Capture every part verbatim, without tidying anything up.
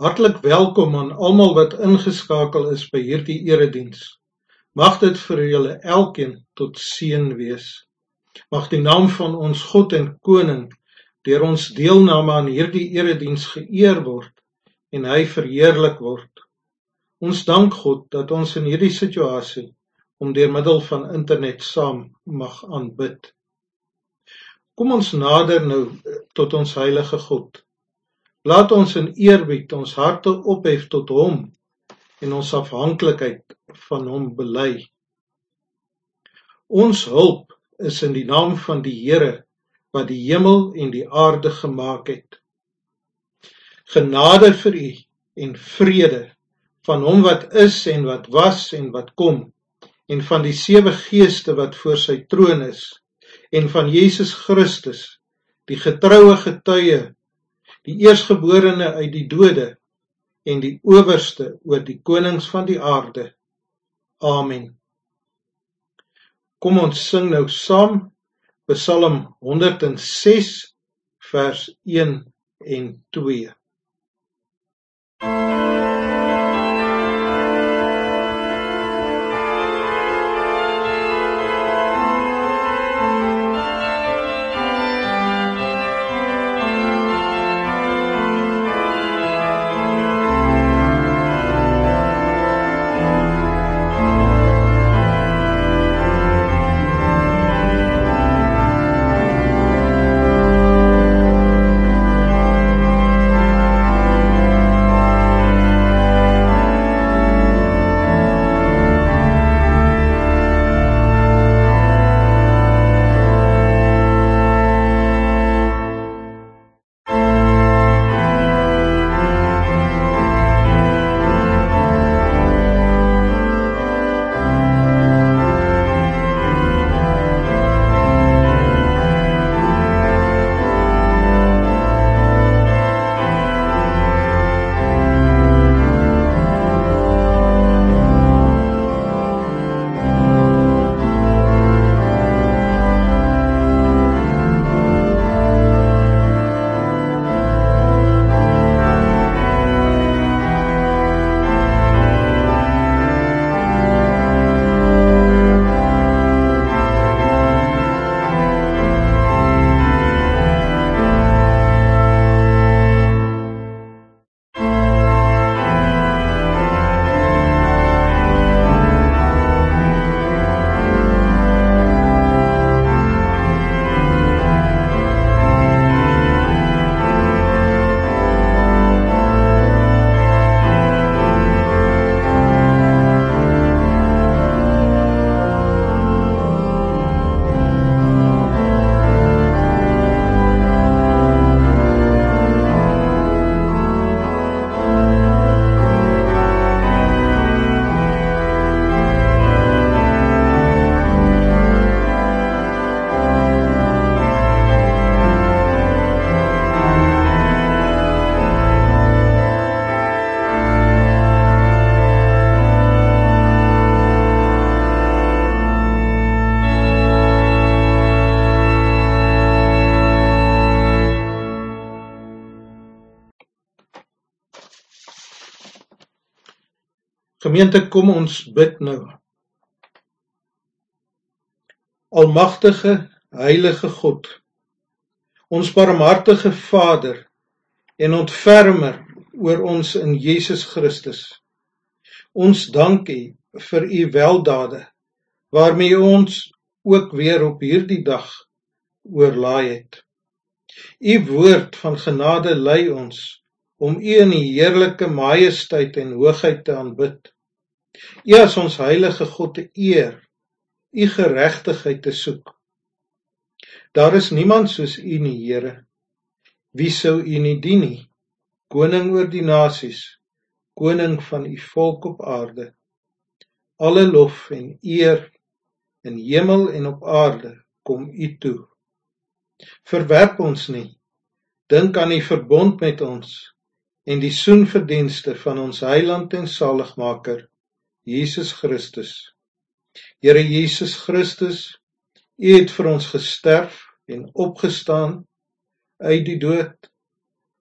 Hartlik welkom aan almal wat ingeskakel is by hierdie erediens. Mag dit vir julle elkeen tot seën wees. Mag die naam van ons God en Koning deur ons deelname aan hierdie erediens geëer word en hy verheerlik word. Ons dank God dat ons in hierdie situasie om deur middel van internet saam mag aanbid. Kom ons nader nou tot ons heilige God. Laat ons in eerbied ons harte ophef tot hom en ons afhanklikheid van hom bely. Ons hulp is in die naam van die Here wat die hemel en die aarde gemaak het. Genade vir u en vrede van hom wat is en wat was en wat kom, en van die sewe geeste wat voor sy troon is, en van Jesus Christus, die getroue getuie, die eerstgeborene uit die dode, en die owerste oor die konings van die aarde. Amen. Kom ons sing nou saam, Psalm honderd en ses, vers een en twee. Gemeente, kom ons bid nou. Almagtige, heilige God, ons barmhartige Vader en ontfermer oor ons in Jesus Christus. Ons dank u vir u weldade, waarmee ons ook weer op hierdie dag oorlaai het. U woord van genade lei ons om u in die heerlike majesteit en hoogheid te aanbid. U as ons heilige God te eer, u geregtigheid te soek. Daar is niemand soos u nie, Here. Wie sou u nie dien nie? Koning oor die nasies, koning van u volk op aarde. Alle lof en eer in hemel en op aarde kom u toe. Verwerp ons nie. Dink aan die verbond met ons en die soenverdienste van ons heiland en saligmaker, Jesus Christus. Here Jesus Christus, u het vir ons gesterf en opgestaan uit die dood.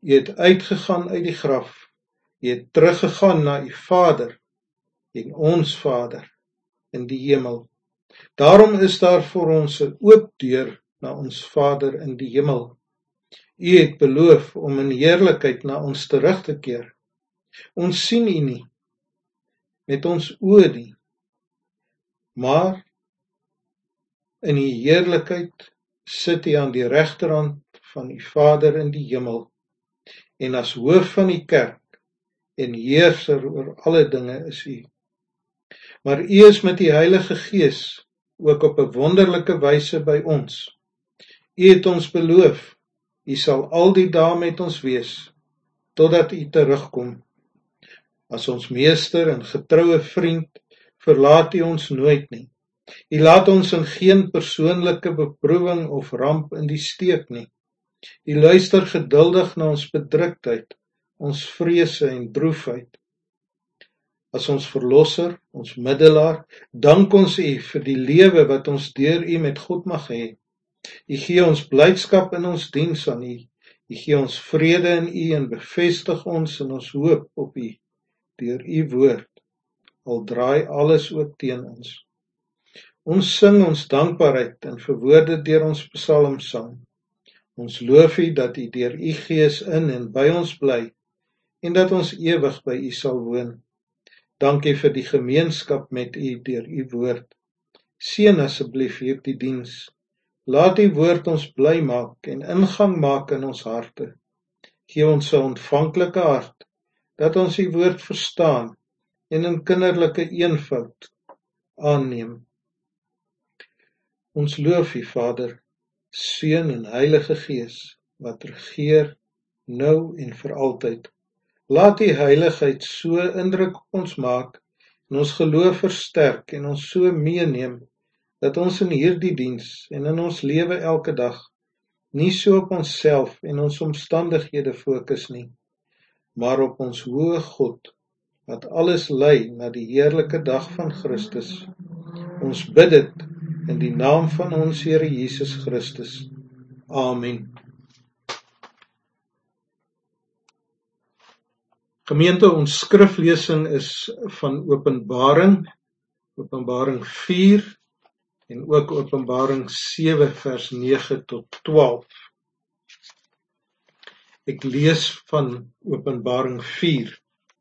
U het uitgegaan uit die graf, U het teruggegaan na U Vader en ons Vader in die hemel. Daarom is daar vir ons 'n oop deur na ons Vader in die hemel. U het beloof om in heerlikheid na ons terug te keer. Ons sien U nie met ons oë nie, maar in U heerlikheid sit U aan die regterhand van U Vader in die hemel en as hoof van die kerk en heerser oor alle dinge is U. Maar U is met die Heilige Gees ook op 'n wonderlike wyse by ons. U het ons beloof, U sal al die dae met ons wees, totdat U terugkom. As ons meester en getroue vriend, verlaat U ons nooit nie. U laat ons in geen persoonlike beproewing of ramp in die steek nie. U luister geduldig na ons bedruktheid, ons vrese en droefheid. As ons verlosser, ons middelaar, dank ons U vir die lewe wat ons deur U met God mag hê. U gee ons blydskap in ons diens aan U. U gee ons vrede in U en bevestig ons in ons hoop op U deur U woord, al draai alles ook teen ons. Ons sing ons dankbaarheid en verwoorde deur ons psalmsang. Ons loof U dat U deur U Gees in en by ons bly en dat ons ewig by U sal woon. Dankie vir die gemeenskap met U deur U woord. Seën asseblief hierdie diens. Laat U woord ons bly maak en ingang maak in ons harte. Gee ons 'n ontvanklike hart, dat ons U woord verstaan en in kinderlike eenvoud aanneem. Ons loof U, Vader, Seun en Heilige Gees, wat regeer nou en vir altyd. Laat U heiligheid so indruk op ons maak en ons geloof versterk en ons so meeneem, dat ons in hierdie diens en in ons lewe elke dag nie so op onsself en ons omstandighede fokus nie, maar op ons hoë God, wat alles lei na die heerlike dag van Christus. Ons bid dit in die naam van ons Here Jesus Christus. Amen. Gemeente, ons skriflesing is van Openbaring, Openbaring vier en ook Openbaring sewe vers nege tot twaalf. Ek lees van Openbaring vier.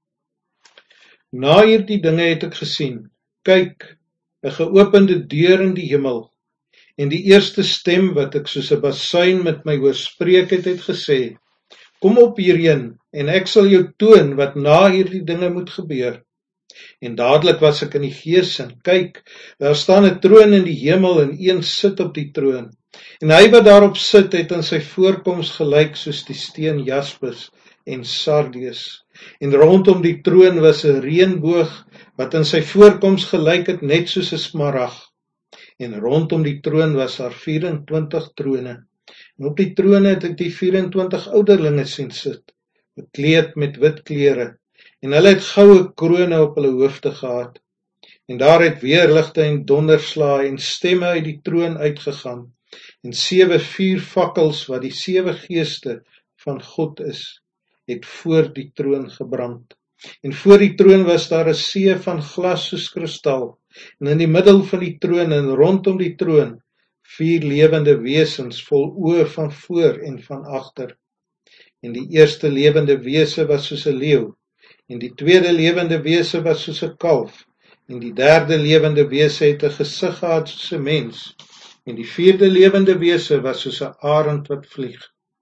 Na hierdie dinge het ek gesien, kyk, 'n geopende deur in die hemel, en die eerste stem wat ek soos 'n basuin met my hoor spreek het, het gesê: Kom op hierheen, en ek sal jou toon wat na hierdie dinge moet gebeur. En dadelik was ek in die gees en kyk, daar staan 'n troon in die hemel en een sit op die troon. En hy wat daarop sit, het in sy voorkoms gelyk soos die steen jaspis en sardius. En rondom die troon was 'n reënboog wat in sy voorkoms gelyk het net soos 'n smarag. En rondom die troon was daar vyf-en-twintig trone. En op die trone het ek die vyf-en-twintig ouderlinge sien sit, bekleed met wit klere, en hulle het goue krone op hulle hoofde gehad. En daar het weerligte en donderslae en stemme uit die troon uitgegaan, en sewe vuurvakkels wat die sewe geeste van God is, het voor die troon gebrand. En voor die troon was daar 'n see van glas soos kristal, en in die middel van die troon en rondom die troon vier lewende wesens vol oë van voor en van agter. En die eerste lewende wese was soos 'n leeu, en die tweede lewende wese was soos 'n kalf, en die derde lewende wese het 'n gesig gehad soos 'n mens, en die vierde lewende wese was soos 'n arend wat vlieg.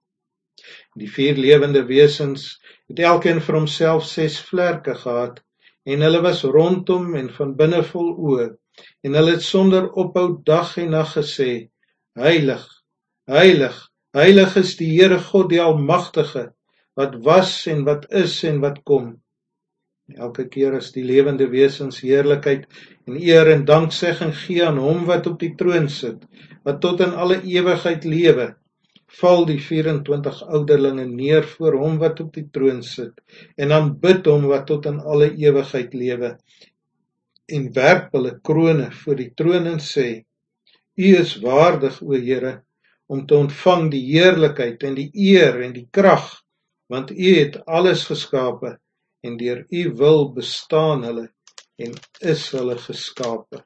Die vier lewende wesens het elkeen vir homself ses vlerke gehad, en hulle was rondom en van binne vol oë, en hulle het sonder ophou dag en nag gesê: Heilig, heilig, heilig is die Here God die Almagtige, wat was en wat is en wat kom. Elke keer as die lewende wesens heerlikheid en eer en danksegging gee aan hom wat op die troon sit, wat tot in alle ewigheid lewe, val die vyf-en-twintig ouderlinge neer voor hom wat op die troon sit, en aanbid hom wat tot in alle ewigheid lewe, en werp hulle krone voor die troon en sê: U is waardig, o Here, om te ontvang die heerlikheid en die eer en die krag want U het alles geskape, en deur U wil bestaan hulle, en is hulle geskape.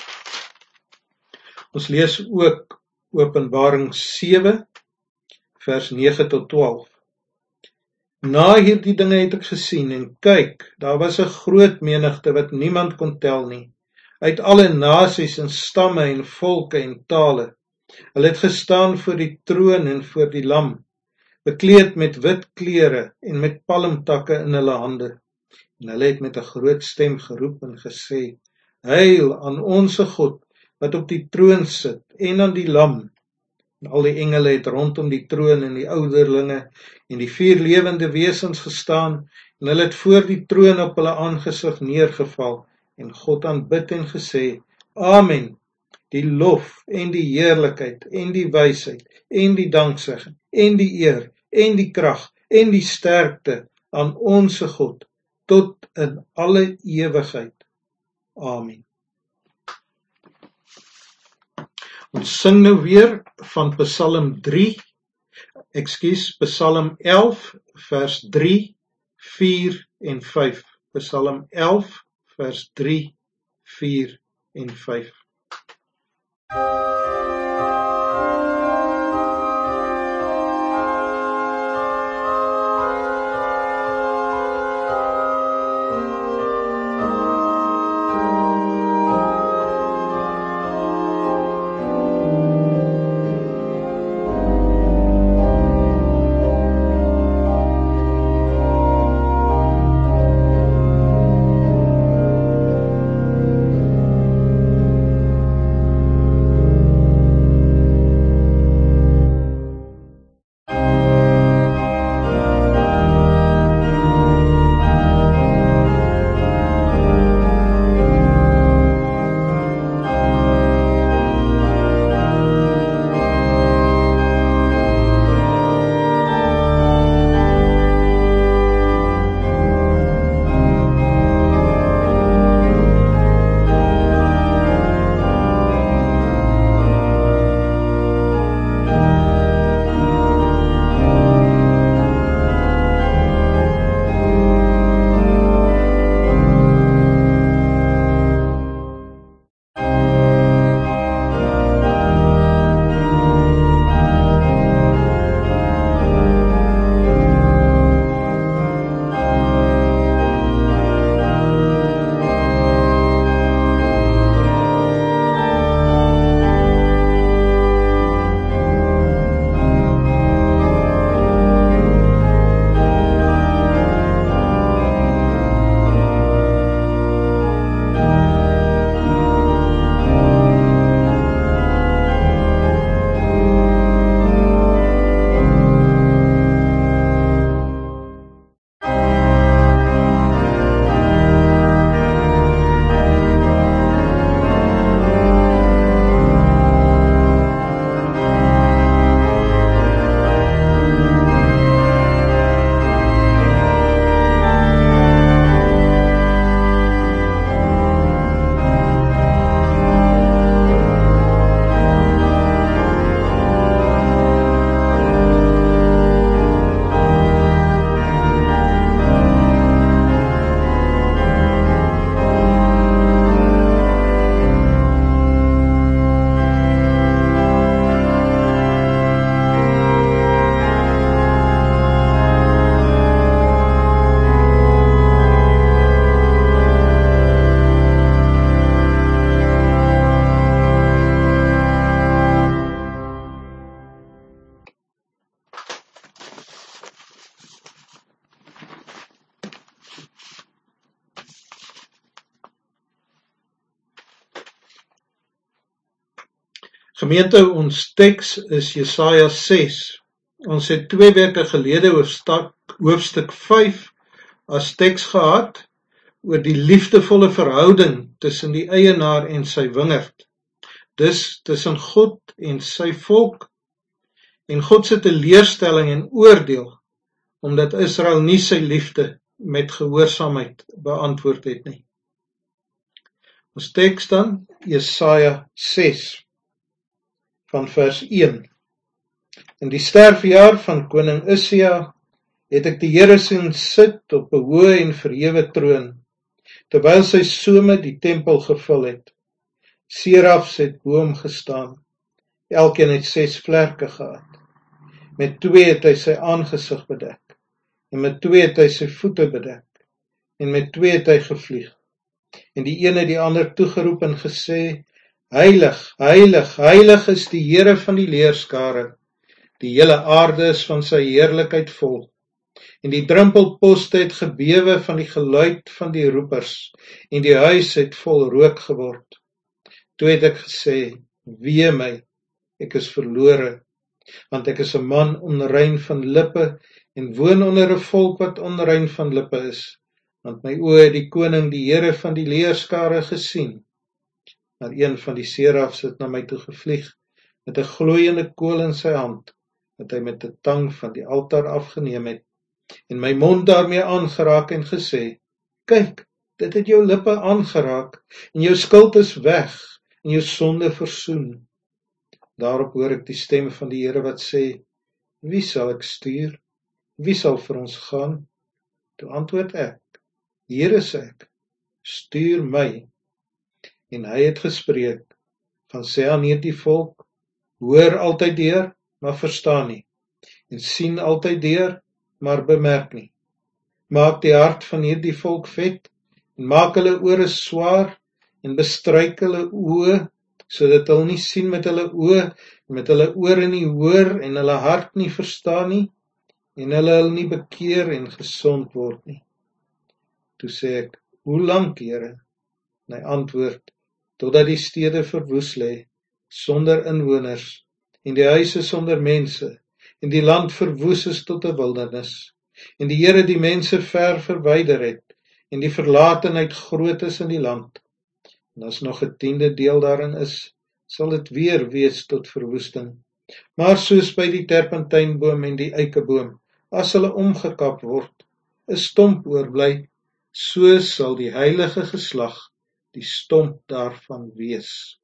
Ons lees ook Openbaring sewe, vers nege tot twaalf. Na hierdie dinge het ek gesien, en kyk, daar was 'n groot menigte wat niemand kon tel nie, uit alle nasies en stamme en volke en tale. Hulle het gestaan voor die troon en voor die lam, bekleed met wit klere en met palmtakke in hulle hande. En hulle het met 'n groot stem geroep en gesê, Heil aan onsse God, wat op die troon sit, en aan die lam. En al die engele het rondom die troon en die ouderlinge en die vier lewende wesens gestaan, en hulle het voor die troon op hulle aangesig neergeval, en God aanbid en gesê, Amen, die lof en die heerlikheid en die wysheid en die danksegging en die eer en die krag en die sterkte aan onsse God, tot in alle ewigheid. Amen. Ons sing nou weer van Psalm drie, ekskuus, Psalm elf, vers drie, vier en vyf. Psalm elf, vers drie, vier en vyf. Gemeente, ons teks is Jesaja ses. Ons het twee weke gelede hoofstuk, hoofstuk vyf as teks gehad oor die liefdevolle verhouding tussen die eienaar en sy wingerd. Dis tussen God en sy volk, en God se teleurstelling en oordeel, omdat Israel nie sy liefde met gehoorsaamheid beantwoord het nie. Ons teks dan, Jesaja ses, van vers een. In die sterfjaar van koning Ussia het ek die Here sien sit op 'n hoë en verhewe troon, terwyl sy some die tempel gevul het. Serafs het bo hom gestaan, elkeen het ses vlerke gehad. Met twee het hy sy aangesig bedek, en met twee het hy sy voete bedek, en met twee het hy gevlieg. En die een het die ander toegeroep en gesê, Heilig, heilig, heilig is die Here van die leerskare, die hele aarde is van sy heerlikheid vol. En die drempelposte het gebewe van die geluid van die roepers, en die huis het vol rook geword. Toe het ek gesê, wee my, ek is verlore, want ek is 'n man onrein van lippe, en woon onder 'n volk wat onrein van lippe is, want my oë het die koning, die Here van die leerskare gesien. Maar een van die serafs het na my toe gevlieg, met 'n gloeiende kool in sy hand, wat hy met 'n tang van die altaar afgeneem het, en my mond daarmee aangeraak en gesê, kyk, dit het jou lippe aangeraak, en jou skuld is weg, en jou sonde versoen. Daarop hoor ek die stem van die Here wat sê, wie sal ek stuur? Wie sal vir ons gaan? Toe antwoord ek, Here sê ek, stuur my. En hy het gespreek, van sê aan hierdie volk, hoor altyd deur, maar verstaan nie, en sien altyd deur, maar bemerk nie. Maak die hart van hierdie volk vet, en maak hulle ore swaar, en bestryk hulle oë, sodat hulle nie sien met hulle oë, met hulle ore nie hoor, en hulle hart nie verstaan nie, en hulle hulle nie bekeer en gesond word nie. Toe sê ek, hoe lank, Here? En hy antwoord, totdat die stede verwoes lê, sonder inwoners, en die huise sonder mense, en die land verwoes is tot 'n wildernis, en die Here die mense ver verwyder het, en die verlatenheid groot is in die land. En as nog 'n tiende deel daarin is, sal dit weer wees tot verwoesting. Maar soos by die terpentynboom en die eikeboom, as hulle omgekap word, 'n stomp oorbly, so sal die heilige geslag die stomp daarvan wees.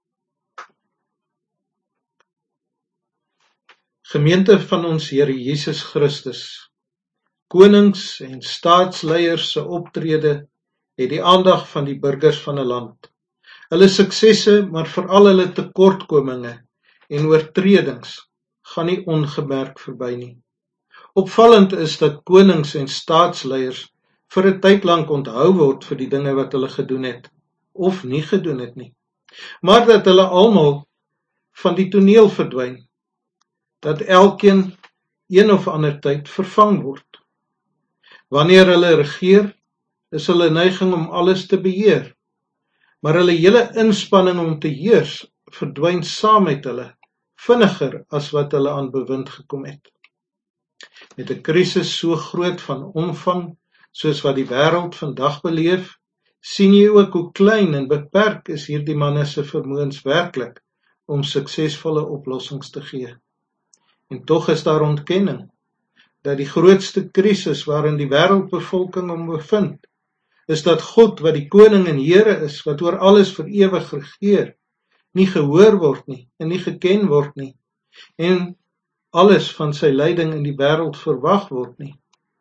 Gemeente van ons Here Jesus Christus, konings en staatsleiers se optrede het die aandag van die burgers van 'n land. Hulle suksesse, maar veral hulle tekortkominge en oortredings gaan nie ongemerk verby nie. Opvallend is dat konings en staatsleiers vir 'n tyd lank onthou word vir die dinge wat hulle gedoen het, of nie gedoen het nie, maar dat hulle almal van die toneel verdwyn, dat elkeen een of ander tyd vervang word. Wanneer hulle regeer, is hulle neiging om alles te beheer, maar hulle hele inspanning om te heers verdwyn saam met hulle, vinniger as wat hulle aan bewind gekom het. Met 'n krisis so groot van omvang, soos wat die wêreld vandag beleef, sien jy ook hoe klein en beperk is hierdie manne se vermoëns werklik om suksesvolle oplossings te gee. En tog is daar ontkenning dat die grootste krisis waarin die wêreldbevolking hom bevind, is dat God, wat die koning en Here is, wat oor alles vir ewig regeer, nie gehoor word nie en nie geken word nie, en alles van sy leiding in die wêreld verwag word nie.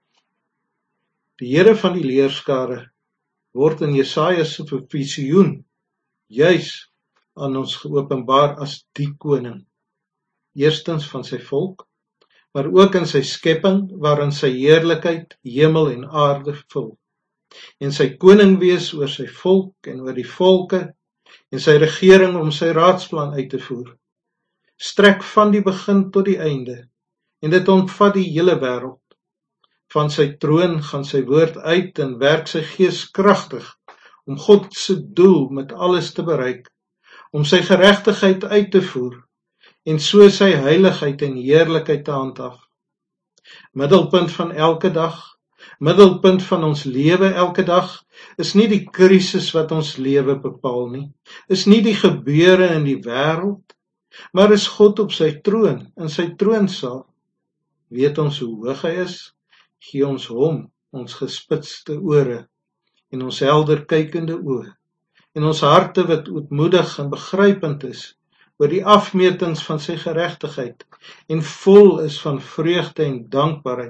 Die Here van die leerskare word in Jesaja se visioen juis aan ons geopenbaar as die koning, eerstens van sy volk, maar ook in sy skepping waarin sy heerlikheid hemel en aarde vul, en sy koning wees oor sy volk en oor die volke, en sy regering om sy raadsplan uit te voer, strek van die begin tot die einde, en dit omvat die hele wêreld. Van sy troon gaan sy woord uit en werk sy gees kragtig om God se doel met alles te bereik, om sy geregtigheid uit te voer en so sy heiligheid en heerlikheid te handhaaf. Middelpunt van elke dag, middelpunt van ons lewe elke dag, is nie die krisis wat ons lewe bepaal nie, is nie die gebeure in die wêreld, maar is God op sy troon, in sy troonsaal. Weet ons hoe hoog hy is? Gee ons hom, ons gespitste ore, en ons helder kykende oë, en ons harte wat ootmoedig en begrypend is, oor die afmetings van sy geregtigheid, en vol is van vreugde en dankbaarheid,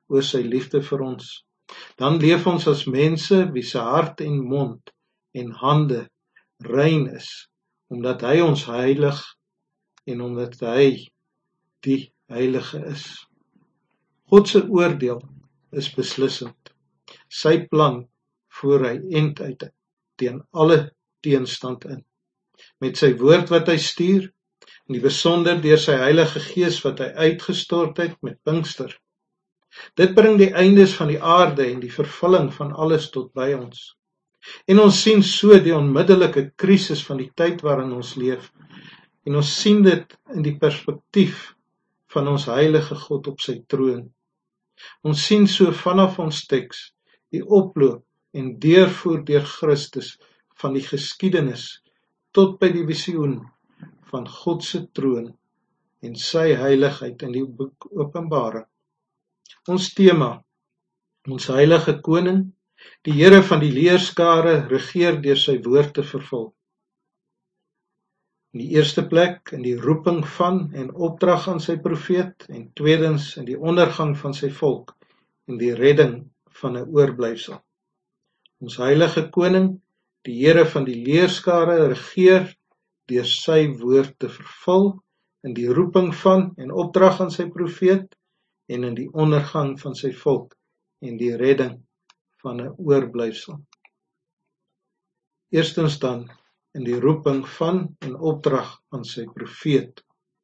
oor sy liefde vir ons. Dan leef ons as mense wie se hart en mond en hande rein is, omdat hy ons heilig en omdat hy die heilige is. God se oordeel is beslissend. Sy plan voer hy end uit teen alle teenstand in. Met sy woord wat hy stuur, en die besonder deur sy Heilige Gees wat hy uitgestort het met Pinkster. Dit bring die eindes van die aarde en die vervulling van alles tot by ons. En ons sien so die onmiddellike krisis van die tyd waarin ons leef. En ons sien dit in die perspektief van ons heilige God op sy troon. Ons sien so vanaf ons teks die oploop en deurvoer deur Christus van die geskiedenis tot by die visioen van God se troon en sy heiligheid in die boek Openbaring. Ons tema, ons heilige koning, die Here van die leerskare regeer deur sy woord te vervul. In die eerste plek in die roeping van en opdrag aan sy profeet en tweedens in die ondergang van sy volk en die redding van 'n oorblyfsel. Ons heilige koning, die Here van die leerskare regeer deur sy woord te vervul in die roeping van en opdrag aan sy profeet en in die ondergang van sy volk en die redding van 'n oorblyfsel. Eerstens dan in die roeping van en opdrag aan sy profeet.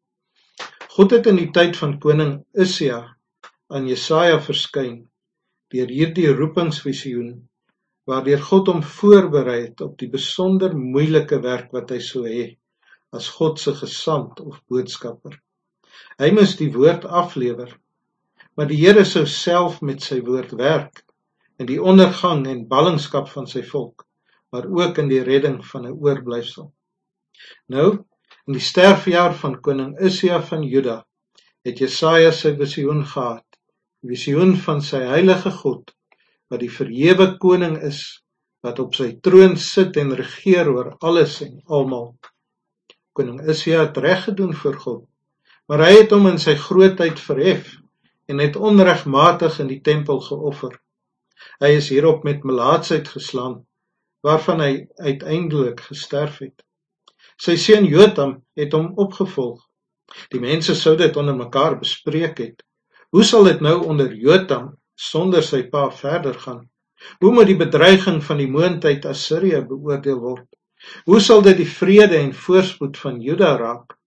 God het in die tyd van koning Usia aan Jesaja verskyn deur hierdie roepingsvisioen, waardeur God hom voorberei het op die besonder moeilike werk wat hy sou hê as God se gesant of boodskapper. Hy moes die woord aflewer, maar die Here sou self met sy woord werk in die ondergang en ballingskap van sy volk, maar ook in die redding van 'n oorblyfsel. Nou, in die sterfjaar van koning Usia van Juda, het Jesaja sy visioen gehad, die visioen van sy heilige God, wat die verhewe koning is, wat op sy troon sit en regeer oor alles en almal. Koning Usia het reg gedoen voor God, maar hy het hom in sy grootheid verhef en het onregmatig in die tempel geoffer. Hy is hierop met melaatsheid geslaan, waarvan hy uiteindelik gesterf het. Sy seun Jotam het hom opgevolg. Die mense sou dit onder mekaar bespreek het. Hoe sal dit nou onder Jotam sonder sy pa verder gaan? Hoe moet die bedreiging van die moondheid Assirië beoordeel word? Hoe sal dit die vrede en voorspoed van Juda raak?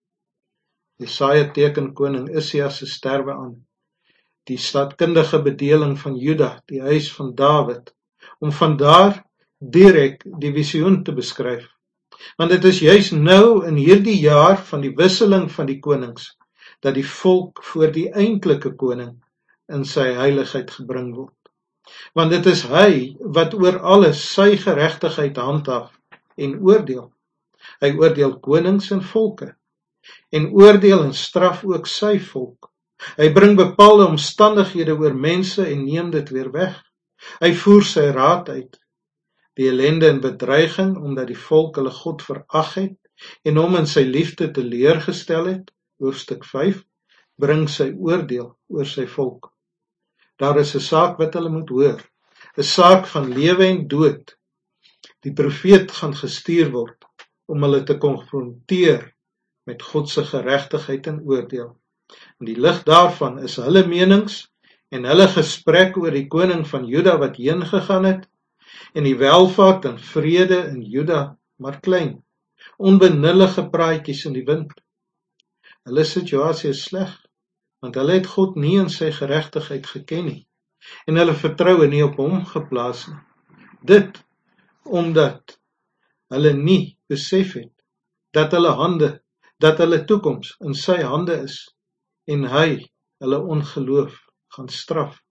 Jesaja teken koning Usia se sterwe aan, die staatkundige bedeling van Juda, die huis van Dawid, om vandaar direk die visioen te beskryf. Want dit is juis nou in hierdie jaar van die wisseling van die konings, dat die volk voor die eintlike koning in sy heiligheid gebring word. Want dit is hy wat oor alles sy geregtigheid handhaaf en oordeel. Hy oordeel konings en volke, en oordeel en straf ook sy volk. Hy bring bepaalde omstandighede oor mense en neem dit weer weg. Hy voer sy raad uit. Die ellende en bedreiging, omdat die volk hulle God verag het, en hom in sy liefde teleurgestel het, hoofstuk vyf, bring sy oordeel oor sy volk. Daar is 'n saak wat hulle moet hoor, 'n saak van lewe en dood. Die profeet gaan gestuur word, om hulle te konfronteer met God se geregtigheid en oordeel. In die lig daarvan is hulle menings en hulle gesprek oor die koning van Juda wat heen gegaan het, en die welvaart en vrede in Juda maar klein, onbenullige praatjies in die wind. Hulle situasie is sleg, want hulle het God nie in sy geregtigheid geken nie, en hulle vertroue nie op hom geplaas nie. Dit omdat hulle nie besef het, dat hulle hande, dat hulle toekoms in sy hande is, en hy hulle ongeloof gaan straf.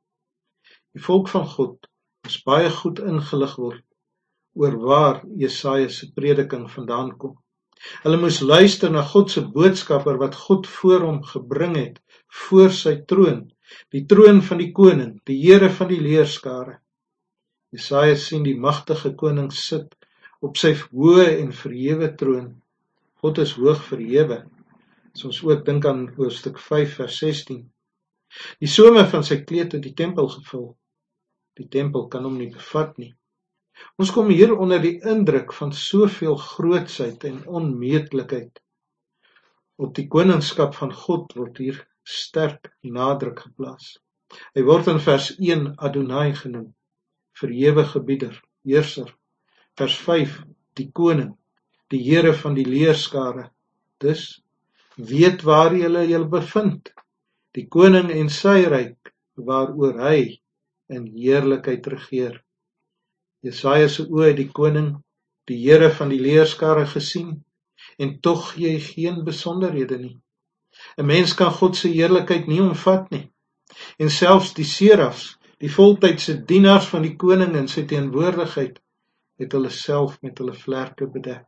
Die volk van God is baie goed ingelig word oor waar Jesaja se prediking vandaan kom. Hulle moes luister na God se boodskapper wat God voor hom gebring het, voor sy troon, die troon van die koning, die Here van die leerskare. Jesaja sien die magtige koning sit op sy hoë en verhewe troon. God is hoog verhewe. As ons ook dink aan hoofstuk vyf vers sestien. Die some van sy kleed het die tempel gevul. Die tempel kan hom nie bevat nie. Ons kom hier onder die indruk van soveel grootsheid en onmeetlikheid. Op die koningskap van God word hier sterk nadruk geplaas. Hy word in vers een Adonai genoem, verhewe gebieder, heerser. Vers vyf, die koning, die Here van die leerskare. Dus, weet waar julle julle bevind, die koning en sy ryk, waaroor hy in heerlikheid regeer. Jesaja se oë het die koning, die Here van die leerskare gesien, en tog gee hy geen besonderhede nie. 'n Mens kan God se heerlikheid nie omvat nie. En selfs die serafs, die voltydse dienaars van die koning in sy teenwoordigheid, het hulle self met hulle vlerke bedek.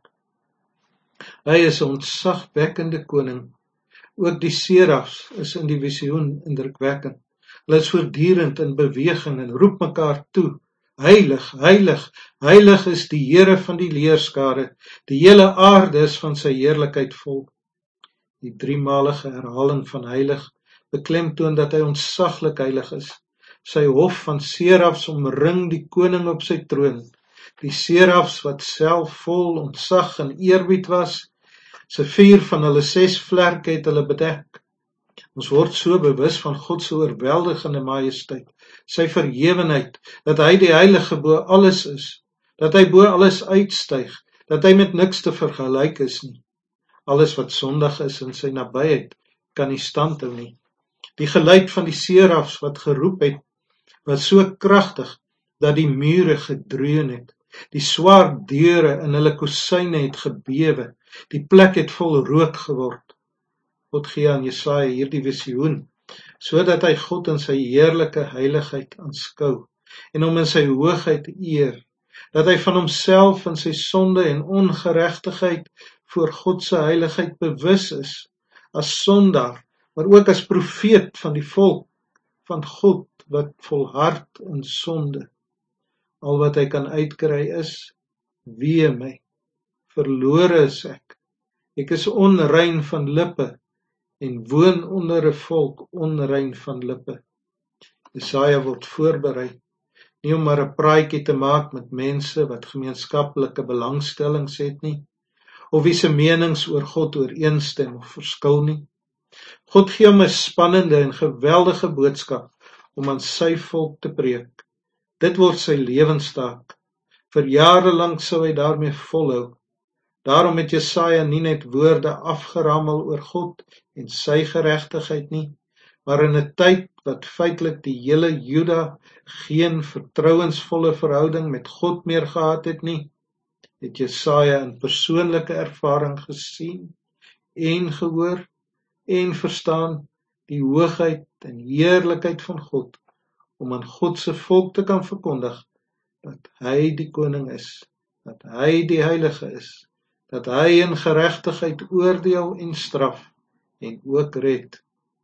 Hy is 'n ontzagwekkende koning. Ook die serafs is in die visioen indrukwekkend. Hulle is voortdurend in beweging en roep mekaar toe. Heilig, heilig, heilig is die Here van die leerskare. Die hele aarde is van sy heerlikheid vol. Die driemalige herhaling van heilig beklemtoon dat hy ontzaglik heilig is. Sy hof van serafs omring die koning op sy troon. Die serafs wat self vol ontzag en eerbied was, sy vier van hulle ses vlerke het hulle bedek. Ons word so bewus van God se oorweldigende majesteit, sy verhewenheid, dat hy die heilige bo alles is, dat hy bo alles uitstyg, dat hy met niks te vergelyk is nie. Alles wat sondig is in sy nabyheid, kan nie standhou nie. Die geluid van die serafs wat geroep het, was so kragtig, dat die mure gedreun het. Die swaar deure in hulle kosyne het gebewe, die plek het vol rook geword. God gee aan Jesaja hierdie visioen, sodat hy God in sy heerlike heiligheid aanskou, en hom in sy hoogheid eer, dat hy van homself en sy sonde en ongeregtigheid voor God se heiligheid bewus is, as sondaar, maar ook as profeet van die volk van God, wat volhard in sonde. Al wat hy kan uitkry is, wee my, verlore is ek, ek is onrein van lippe, en woon onder 'n volk onrein van lippe. Jesaja word voorberei, nie om maar 'n praatjie te maak met mense wat gemeenskaplike belangstellings het nie, of wie se menings oor God ooreenstem of verskil nie. God gee hom 'n spannende en geweldige boodskap om aan sy volk te preek. Dit word sy lewenstaak. Vir jare lank sou hy daarmee volhou. Daarom het Jesaja nie net woorde afgerammel oor God en sy geregtigheid nie, maar in 'n tyd wat feitelik die hele Juda geen vertrouensvolle verhouding met God meer gehad het nie, het Jesaja in persoonlike ervaring gesien en gehoor en verstaan die hoogheid en heerlikheid van God, om aan God se volk te kan verkondig dat hy die koning is, dat hy die heilige is, dat hy in geregtigheid oordeel en straf en ook red.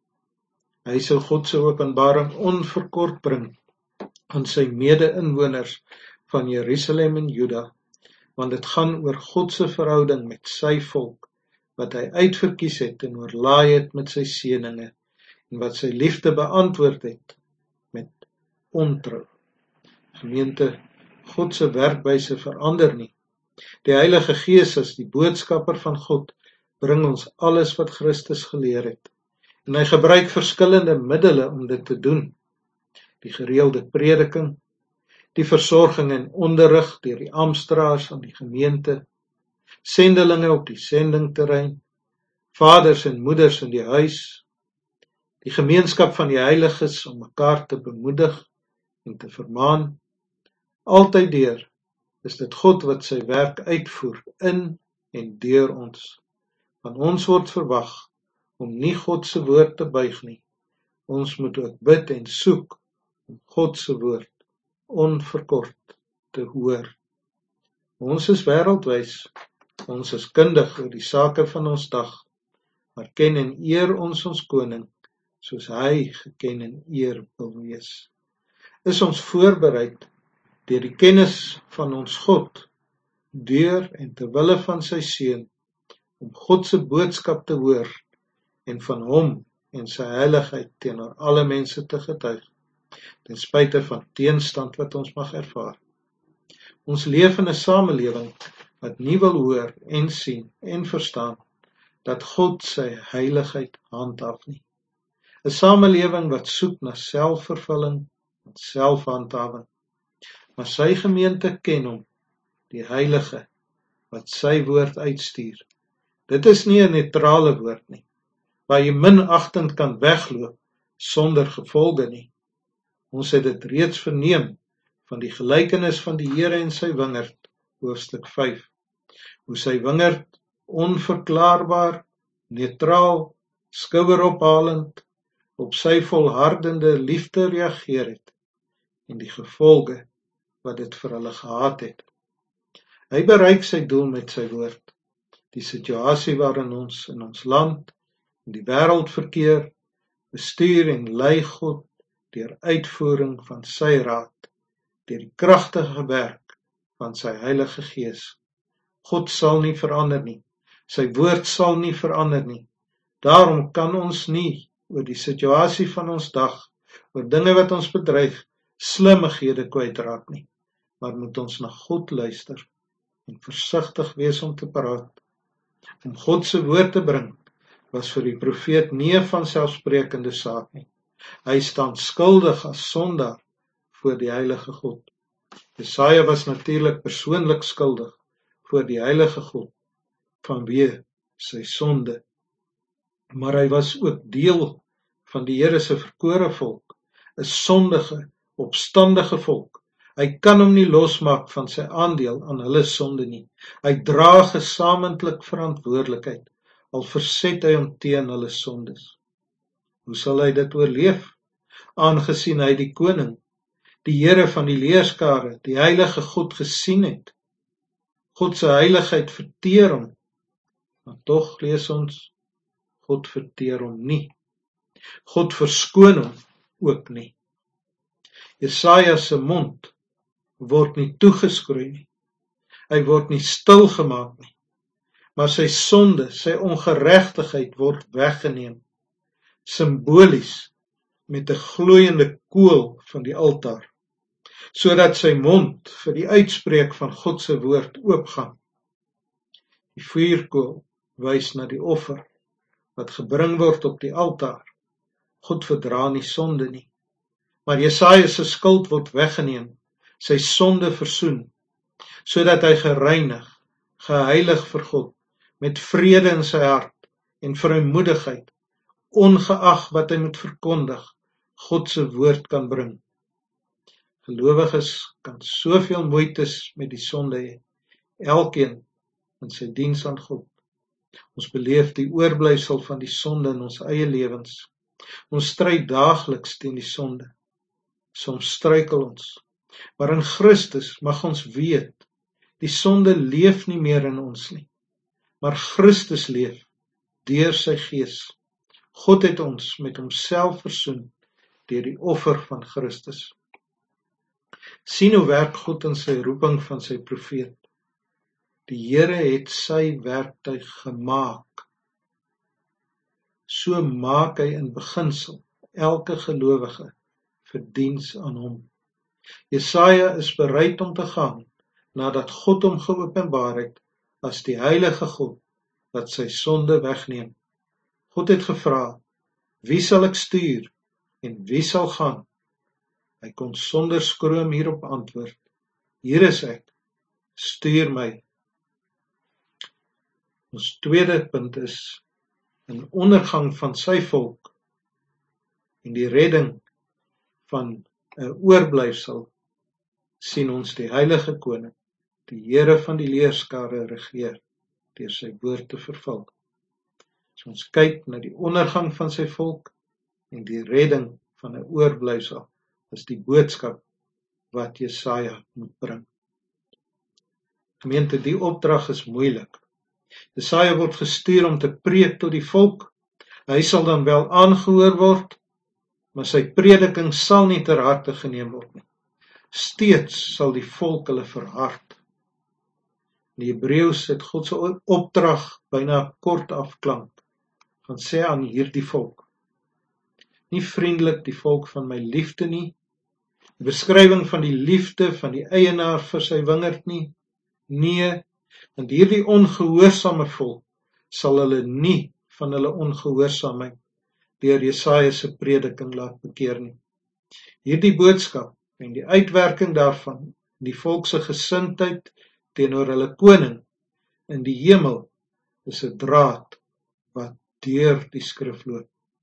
Hy sal God se openbaring onverkort bring aan sy mede-inwoners van Jerusalem en Juda, want dit gaan oor God se verhouding met sy volk, wat hy uitverkies het en oorlaai het met sy seëninge, en wat sy liefde beantwoord het met ontrou. Gemeente, God se werkwyse verander nie. Die Heilige Gees as die boodskapper van God bring ons alles wat Christus geleer het. En hy gebruik verskillende middele om dit te doen. Die gereelde prediking, die versorging en onderrig deur die amptdraers aan die gemeente, sendelinge op die sendingterrein, vaders en moeders in die huis, die gemeenskap van die heiliges om mekaar te bemoedig en te vermaan. Altyd deur is dit God wat sy werk uitvoer in en deur ons. Van ons word verwag om nie God se woord te buig nie. Ons moet ook bid en soek om God se woord onverkort te hoor. Ons is wêreldwys, ons is kundig oor die sake van ons dag, maar ken en eer ons ons koning, soos hy geken en eer wil wees. Is ons voorbereid deur die kennis van ons God, deur en terwille van sy seun, om God se boodskap te hoor en van hom en sy heiligheid teenoor alle mense te getuig, ten spyte van teenstand wat ons mag ervaar. Ons leef in 'n samelewing wat nie wil hoor en sien en verstaan dat God sy heiligheid handhaaf nie. 'n Samelewing wat soek na selfvervulling en selfhandhawing. Maar sy gemeente ken hom, die heilige, wat sy woord uitstuur. Dit is nie 'n neutrale woord nie, waar jy minagtend kan wegloop sonder gevolge nie. Ons het dit reeds verneem van die gelykenis van die Here en sy wingerd, hoofstuk vyf, hoe sy wingerd onverklaarbaar, neutraal, skouerophalend op sy volhardende liefde reageer het en die gevolge wat dit vir hulle gehad het. Hy bereik sy doel met sy woord. Die situasie waarin ons in ons land en die wêreld verkeer, bestuur en lei God deur uitvoering van sy raad, deur die kragtige werk van sy Heilige Gees. God sal nie verander nie. Sy woord sal nie verander nie. Daarom kan ons nie oor die situasie van ons dag, oor dinge wat ons bedreig, slimmighede kwytraak nie, maar moet ons na God luister en versigtig wees om te praat. Om God se woord te bring, was vir die profeet nie 'n vanselfsprekende saak nie. Hy staan skuldig as sondaar voor die heilige God. Jesaja was natuurlik persoonlik skuldig voor die heilige God, vanweë sy sonde. Maar hy was ook deel van die Here se verkore volk, 'n sondige, opstandige volk. Hy kan hom nie losmaak van sy aandeel aan hulle sonde nie. Hy dra gesamentlik verantwoordelikheid, al verset hy hom teen hulle sondes. Hoe sal hy dit oorleef, aangesien hy die koning, die Here van die leerskare, die heilige God gesien het? God se heiligheid verteer hom, maar tog lees ons, God verteer hom nie. God verskoon hom ook nie. Jesaja se mond word nie toegeskroei nie. Hy word nie stil gemaak nie. Maar sy sonde, sy ongeregtigheid word weggeneem, simbolies met 'n gloeiende kool van die altaar, sodat sy mond vir die uitspreek van God se woord oopgaan. Die vuurkool wys na die offer wat gebring word op die altaar. God verdra nie sonde nie. Maar Jesaja se skuld word weggeneem, sy sonde versoen, sodat hy gereinig, geheilig vir God, met vrede in sy hart en vrymoedigheid, ongeag wat hy moet verkondig, God se woord kan bring. Gelowiges kan soveel moeites met die sonde hê, elkeen in sy diens aan God. Ons beleef die oorblyfsel van die sonde in ons eie lewens. Ons stry daagliks teen die sonde. Soms struikel ons, maar in Christus mag ons weet, die sonde leef nie meer in ons nie, maar Christus leef deur sy Gees. God het ons met homself versoen deur die offer van Christus. Sien hoe werk God in sy roeping van sy profeet. Die Here het sy werktuig gemaak. So maak hy in beginsel elke gelowige vir diens aan hom. Jesaja is bereid om te gaan, nadat God hom geopenbaar het as die heilige God, wat sy sonde wegneem. God het gevra, wie sal ek stuur en wie sal gaan? Hy kon sonder skroom hierop antwoord, hier is ek, stuur my. Ons tweede punt is, in ondergang van sy volk en die redding van 'n oorblyfsel, sien ons die heilige koning, die Here van die leerskare regeer, deur sy woord te vervul. As ons kyk na die ondergang van sy volk en die redding van 'n oorblyfsel, is die boodskap wat Jesaja moet bring. Gemeente, die opdrag is moeilik. Jesaja word gestuur om te preek tot die volk. Hy sal dan wel aangehoor word, maar sy prediking sal nie ter harte geneem word nie. Steeds sal die volk hulle verhard. In die Hebreëus het God se opdrag byna kort afklank, van sê aan hierdie volk, nie vriendelik die volk van my liefde nie, die beskrywing van die liefde van die eienaar vir sy wingerd nie, nee, want hierdie ongehoorsame volk sal hulle nie van hulle ongehoorsaamheid deur Jesaja se prediking laat bekeer nie. Hierdie boodskap en die uitwerking daarvan, die volk se gesindheid teenoor hulle koning in die hemel, is 'n draad wat deur die skrif loop.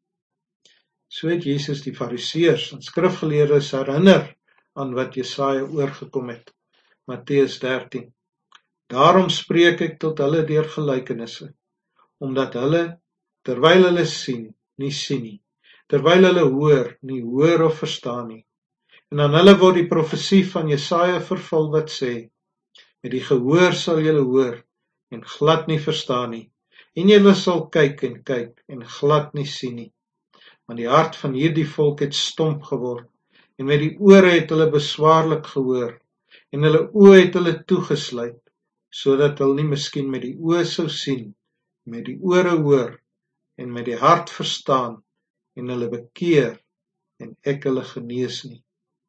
So het Jesus die Fariseërs en skrifgeleerdes herinner aan wat Jesaja oorgekom het. Matteus dertien. Daarom spreek ek tot hulle deur gelykenisse, omdat hulle, terwyl hulle sien, nie sien nie, terwyl hulle hoor, nie hoor of verstaan nie. En aan hulle word die profesie van Jesaja vervul wat sê, met die gehoor sal julle hoor, en glad nie verstaan nie, en julle sal kyk en kyk, en glad nie sien nie. Want die hart van hierdie volk het stomp geword, en met die ore het hulle beswaarlik gehoor, en hulle oë het hulle toegesluit, sodat hulle nie miskien met die oë sou sien, met die ore hoor, en met die hart verstaan, en hulle bekeer, en ek hulle genees nie.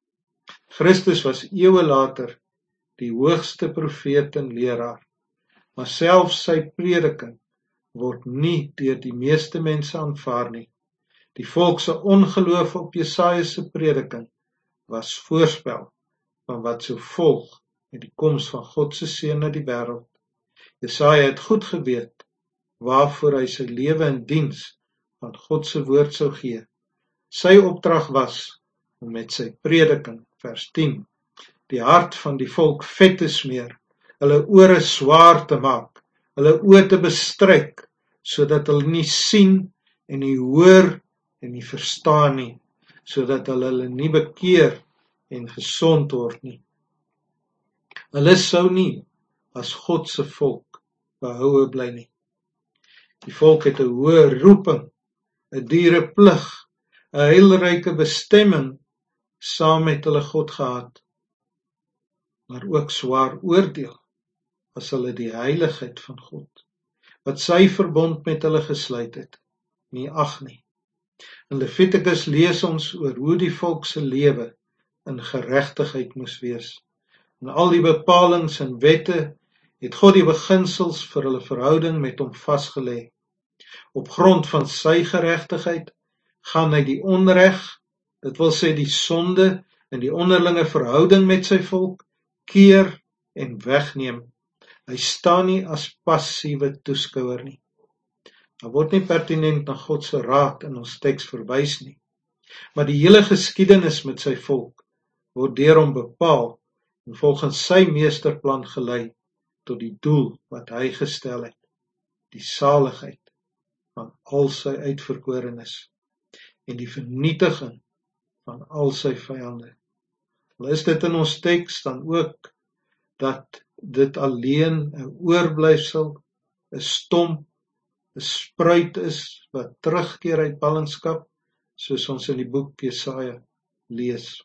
Christus was eeue later die hoogste profeet en leraar, maar selfs sy prediking word nie deur die meeste mense aanvaar nie. Die volk se ongeloof op Jesaja se prediking was voorspel van wat sou volg met die koms van God se seun na die wêreld. Jesaja het goed geweet waarvoor hy sy lewe in diens van God se woord sou gee. Sy opdrag was om met sy prediking, vers tien, die hart van die volk vet te smeer, hulle ore swaar te maak, hulle oë te bestryk, sodat hulle nie sien en nie hoor en nie verstaan nie, sodat hulle hulle nie bekeer en gesond word nie. Hulle sou nie as God se volk behoue bly nie. Die volk het 'n hoë roeping, 'n dure plig, 'n heilryke bestemming saam met hulle God gehad, maar ook swaar oordeel as hulle die heiligheid van God, wat sy verbond met hulle gesluit het, nie ag nie. In Levitikus lees ons oor hoe die volk se lewe in geregtigheid moes wees. In al die bepalings en wette het God die beginsels vir hulle verhouding met hom vasgelê. Op grond van sy geregtigheid gaan hy die onreg, dit wil sê die sonde in die onderlinge verhouding met sy volk, keer en wegneem. Hy staan nie as passiewe toeskouer nie. Daar word nie pertinent na God se raad in ons teks verwys nie, maar die hele geskiedenis met sy volk word deur hom bepaal en volgens sy meesterplan gelei tot die doel wat hy gestel het, die saligheid van al sy uitverkorenes en die vernietiging van al sy vyande. Al is dit in ons teks dan ook dat dit alleen 'n oorblyfsel, 'n stomp, 'n spruit is wat terugkeer uit ballingskap, soos ons in die boek Jesaja lees.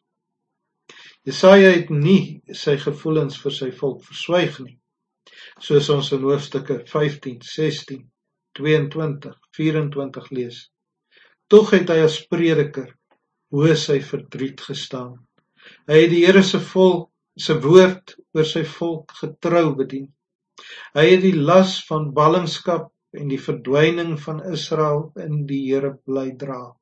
Jesaja het nie sy gevoelens vir sy volk verswyg nie, soos ons in hoofstukke vyftien, sestien, tweeëntwintig, vyf-en-twintig lees. Tog het hy as prediker bo sy verdriet gestaan. Hy het die Here se volk, se woord oor sy volk getrou bedien. Hy het die las van ballingskap en die verdwyning van Israel in die Here bly dra.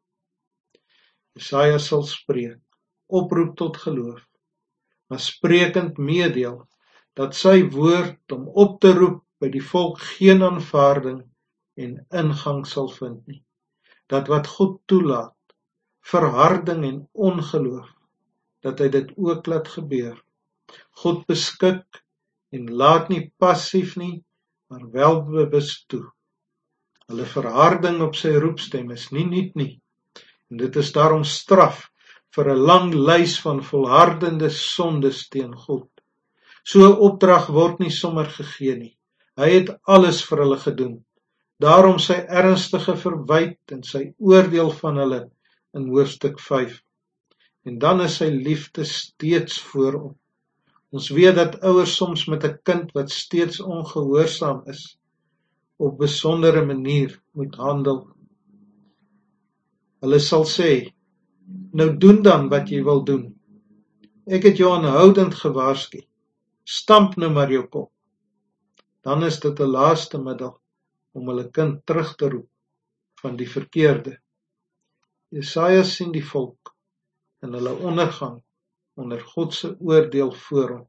Jesaja sal spreek, oproep tot geloof, maar sprekend meedeel dat sy woord om op te roep by die volk geen aanvaarding en ingang sal vind nie. Dat wat God toelaat, verharding en ongeloof, dat hy dit ook laat gebeur. God beskik en laat nie passief nie, maar wel bewus toe. Hulle verharding op sy roepstem is nie nuut nie, en dit is daarom straf vir 'n lang lys van volhardende sondes teen God. So 'n opdrag word nie sommer gegee nie. Hy het alles vir hulle gedoen. Daarom sy ernstige verwyt en sy oordeel van hulle in hoofstuk vyf. En dan is sy liefde steeds voorop. Ons weet dat ouers soms met 'n kind wat steeds ongehoorsaam is, op besondere manier moet handel. Hulle sal sê, nou doen dan wat jy wil doen. Ek het jou aanhoudend gewaarsku. Stamp nou maar jou kop. Dan is dit 'n laaste middel om hulle kind terug te roep van die verkeerde. Jesaja sien die volk in hulle ondergang onder God se oordeel voor hom.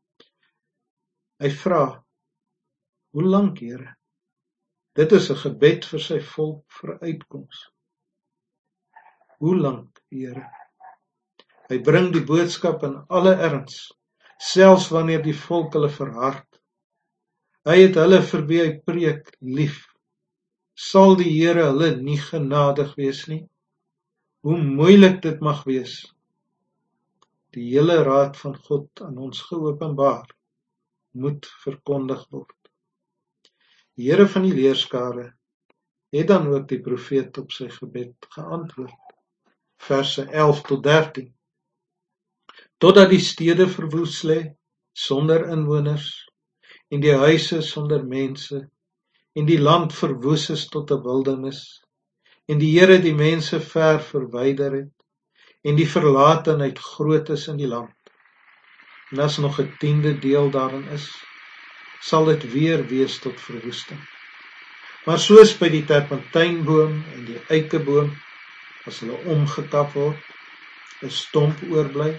Hy vra, hoe lank, Here? Dit is 'n gebed vir sy volk vir uitkoms. Hoe lank, Here? Hy bring die boodskap in alle erns, selfs wanneer die volk hulle verhard. Hy het hulle vir wie hy preek lief. Sal die Here hulle nie genadig wees nie? Hoe moeilik dit mag wees. Die hele raad van God aan ons geopenbaar moet verkondig word. Die Here van die leerskare het dan ook die profeet op sy gebed geantwoord. Verse elf tot dertien. Totdat die stede verwoes lê, sonder inwoners, en die huise sonder mense, en die land verwoes is tot 'n wildernis, en die Here die mense ver verwyder het, en die verlatenheid groot is in die land. En as nog 'n tiende deel daarin is, sal dit weer wees tot verwoesting. Maar soos by die terpentynboom en die eikeboom, as hulle omgekap word, 'n stomp oorbly,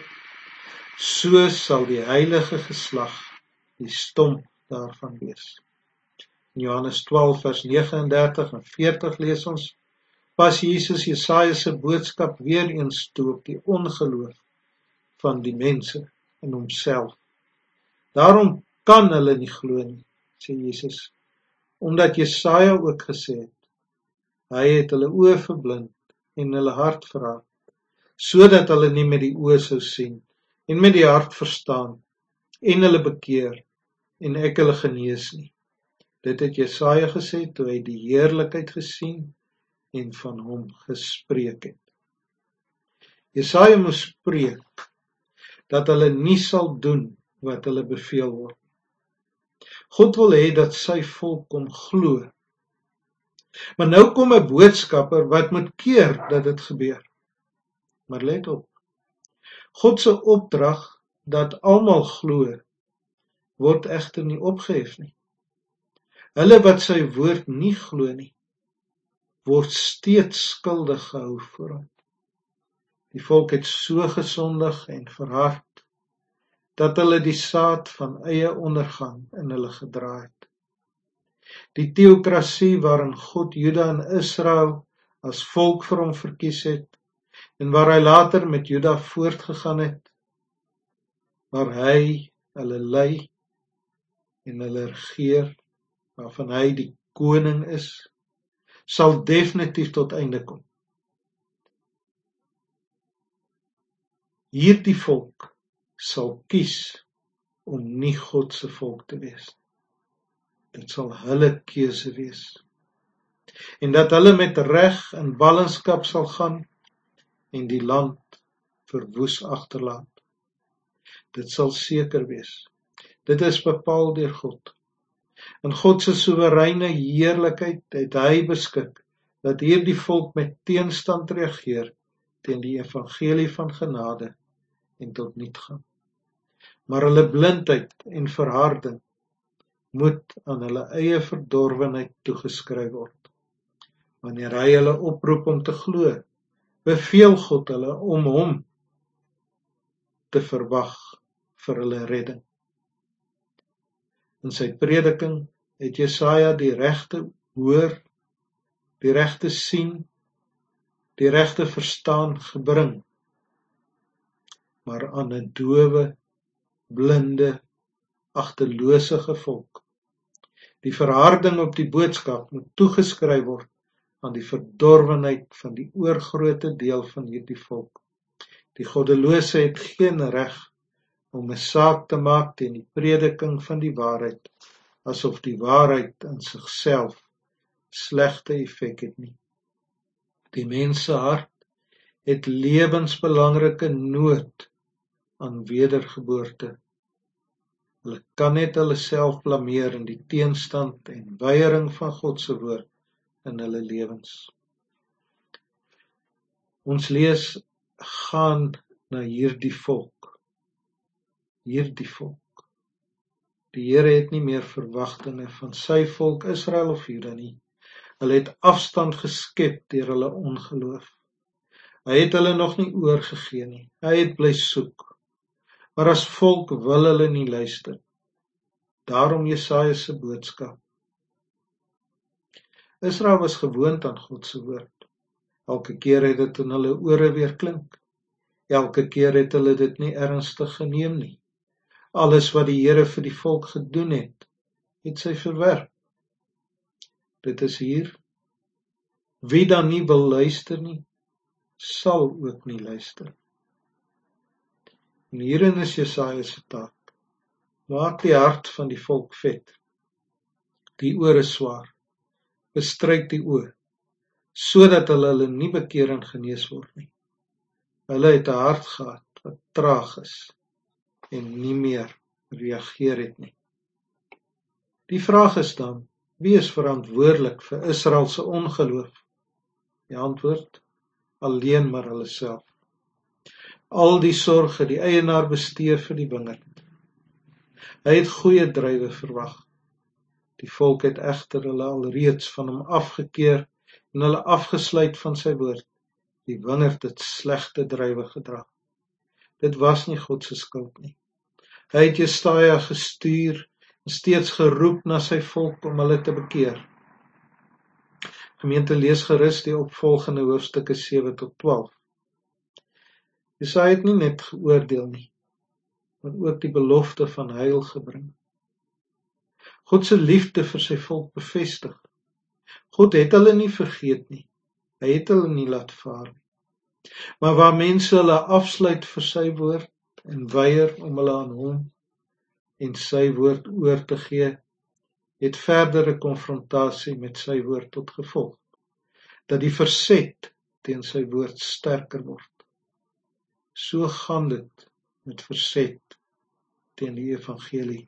so sal die heilige geslag die stomp daarvan wees. In Johannes twaalf vers nege en dertig en veertig lees ons, pas Jesus Jesaja se boodskap weer eens toe op die ongeloof van die mense in homself. Daarom kan hulle nie glo nie, sê Jesus, omdat Jesaja ook gesê het, hy het hulle oë verblind en hulle hart verhard, sodat hulle nie met die oë sou sien en met die hart verstaan en hulle bekeer en ek hulle genees nie. Dit het Jesaja gesê toe hy die heerlikheid gesien en van hom gespreek het. Jesaja moes preek dat hulle nie sal doen wat hulle beveel word. God wil hê dat sy volk kom glo. Maar nou kom 'n boodskapper wat moet keer dat dit gebeur. Maar let op, God se opdrag dat almal glo, word egter nie opgehef nie. Hulle wat sy woord nie glo nie, word steeds skuldig gehou voor hom. Die volk het so gesondig en verhard, dat hulle die saad van eie ondergang in hulle gedra het. Die teokrasie waarin God Juda en Israel as volk vir hom verkies het, en waar hy later met Juda voortgegaan het, waar hy hulle lei en hulle regeer, waarvan hy die koning is, sal definitief tot einde kom. Hierdie volk sal kies om nie God se volk te wees. Dit sal hulle keuse wees. En dat hulle met reg in ballingskap sal gaan en die land verwoes agterlaat. Dit sal seker wees. Dit is bepaal deur God. In God se soewereine heerlikheid het hy beskik dat hierdie volk met teenstand reageer teen die evangelie van genade en tot niet gaan. Maar hulle blindheid en verharding moet aan hulle eie verdorwenheid toegeskryf word. Wanneer hy hulle oproep om te glo, beveel God hulle om hom te verwag vir hulle redding. In sy prediking het Jesaja die regte hoor, die regte sien, die regte verstaan gebring, maar aan 'n dowe, blinde, agtelose volk. Die verharding op die boodskap moet toegeskryf word aan die verdorwenheid van die oorgrootste deel van hierdie volk. Die goddelose het geen reg om 'n saak te maak teen die prediking van die waarheid, asof die waarheid in sigself slegte effek het nie. Die mens se hart het lewensbelangrike nood aan wedergeboorte. Hulle kan net hulle self blameer in die teenstand en weiering van God se woord in hulle lewens. Ons lees, gaan na hierdie volk, hierdie volk. Die Here het nie meer verwagtinge van sy volk Israel of Juda nie. Hulle het afstand geskep deur hulle ongeloof. Hy het hulle nog nie oorgegee nie. Hy het bly soek. Maar as volk wil hulle nie luister. Daarom Jesaja se boodskap. Israel was gewoond aan God se woord. Elke keer het dit in hulle ore weer klink. Elke keer het hulle dit nie ernstig geneem nie. Alles wat die Here vir die volk gedoen het, het sy verwerp. Dit is hier. Wie dan nie wil luister nie, sal ook nie luister. En hierin is Jesaja se taak. Maak die hart van die volk vet. Die ore swaar. Bestryk die oë, sodat hulle hulle nie bekeer en genees word nie. Hulle het 'n hart gehad wat traag is en nie meer reageer het nie. Die vraag is dan, wie is verantwoordelik vir Israel se ongeloof? Die antwoord, alleen maar hulle self. Al die sorg het die eienaar bestee vir die wingerd. Hy het goeie druiwe verwag. Die volk het egter hulle alreeds van hom afgekeer en hulle afgesluit van sy woord. Die wingerd het slegte druiwe gedra. Dit was nie God se skuld nie. Hy het Jesaja gestuur en steeds geroep na sy volk om hulle te bekeer. Gemeente, lees gerus die opvolgende hoofstukke sewe tot twaalf. Jesaja het nie net geoordeel nie, maar ook die belofte van heil gebring. God se liefde vir sy volk bevestig. God het hulle nie vergeet nie. Hy het hulle nie laat vaar nie. Maar waar mense hulle afsluit vir sy woord en weier om hulle aan hom en sy woord oor te gee, het verdere konfrontasie met sy woord tot gevolg, dat die verset teen sy woord sterker word. So gaan dit met verset teen die evangelie.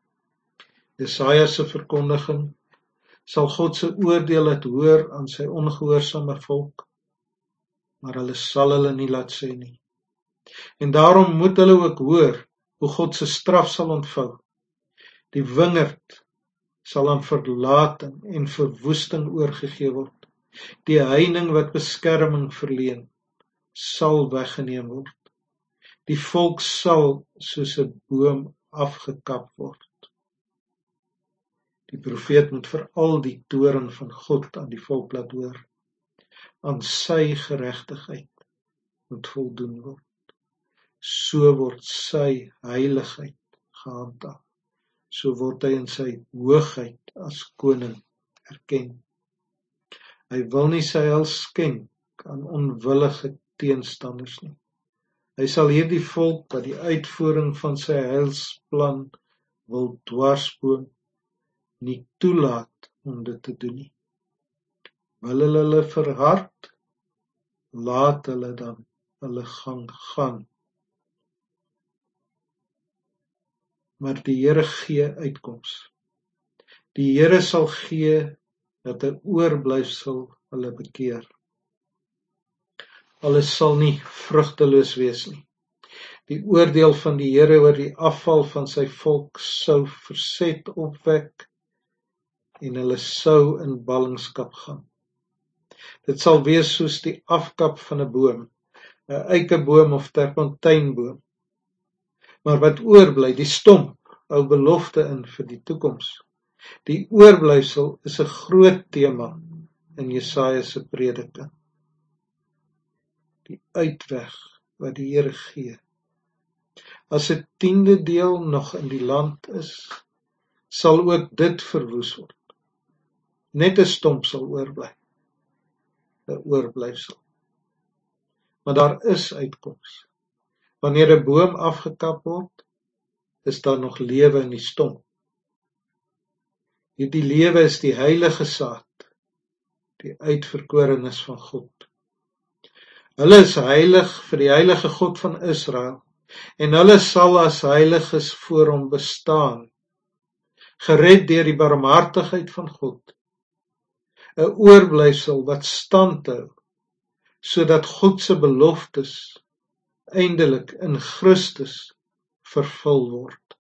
Jesaja se verkondiging sal God se oordeel laat hoor aan sy ongehoorsame volk, maar hulle sal hulle nie laat sê nie. En daarom moet hulle ook hoor hoe God se straf sal ontvou. Die wingerd sal aan verlating en verwoesting oorgegee word. Die heining wat beskerming verleen, sal weggeneem word. Die volk sal soos 'n boom afgekap word. Die profeet moet veral die toorn van God aan die volk laat hoor. Aan sy geregtigheid moet voldoen word. So word sy heiligheid gehandhaaf. So word hy in sy hoogheid as koning erken. Hy wil nie sy heil skenk aan onwillige teenstanders nie. Hy sal hierdie volk wat die uitvoering van sy heilsplan wil dwarsboom, nie toelaat om dit te doen nie. Wil hulle hulle verhard, laat hulle dan hulle gang gaan. Maar die Here gee uitkoms. Die Here sal gee dat 'n oorblyfsel hulle bekeer. Alles sal nie vrugteloos wees nie. Die oordeel van die Here oor die afval van sy volk sou verset opwek en hulle sou in ballingskap gaan. Dit sal wees soos die afkap van 'n boom, 'n eikeboom of terpentynboom. Maar wat oorbly, die stomp, hou belofte in vir die toekoms. Die oorblyfsel is 'n groot tema in Jesaja se prediking. Die uitweg wat die Here gee. As 'n tiende deel nog in die land is, sal ook dit verwoes word. Net 'n stomp sal oorbly. 'n oorblyfsel. Maar daar is uitkoms. Wanneer 'n boom afgekap word, is daar nog lewe in die stomp. Hierdie lewe is die heilige saad, die uitverkorenes van God. Hulle is heilig vir die heilige God van Israel, en hulle sal as heiliges voor hom bestaan, gered deur die barmhartigheid van God. 'n oorblyfsel wat stand hou sodat God se beloftes eindelik in Christus vervul word.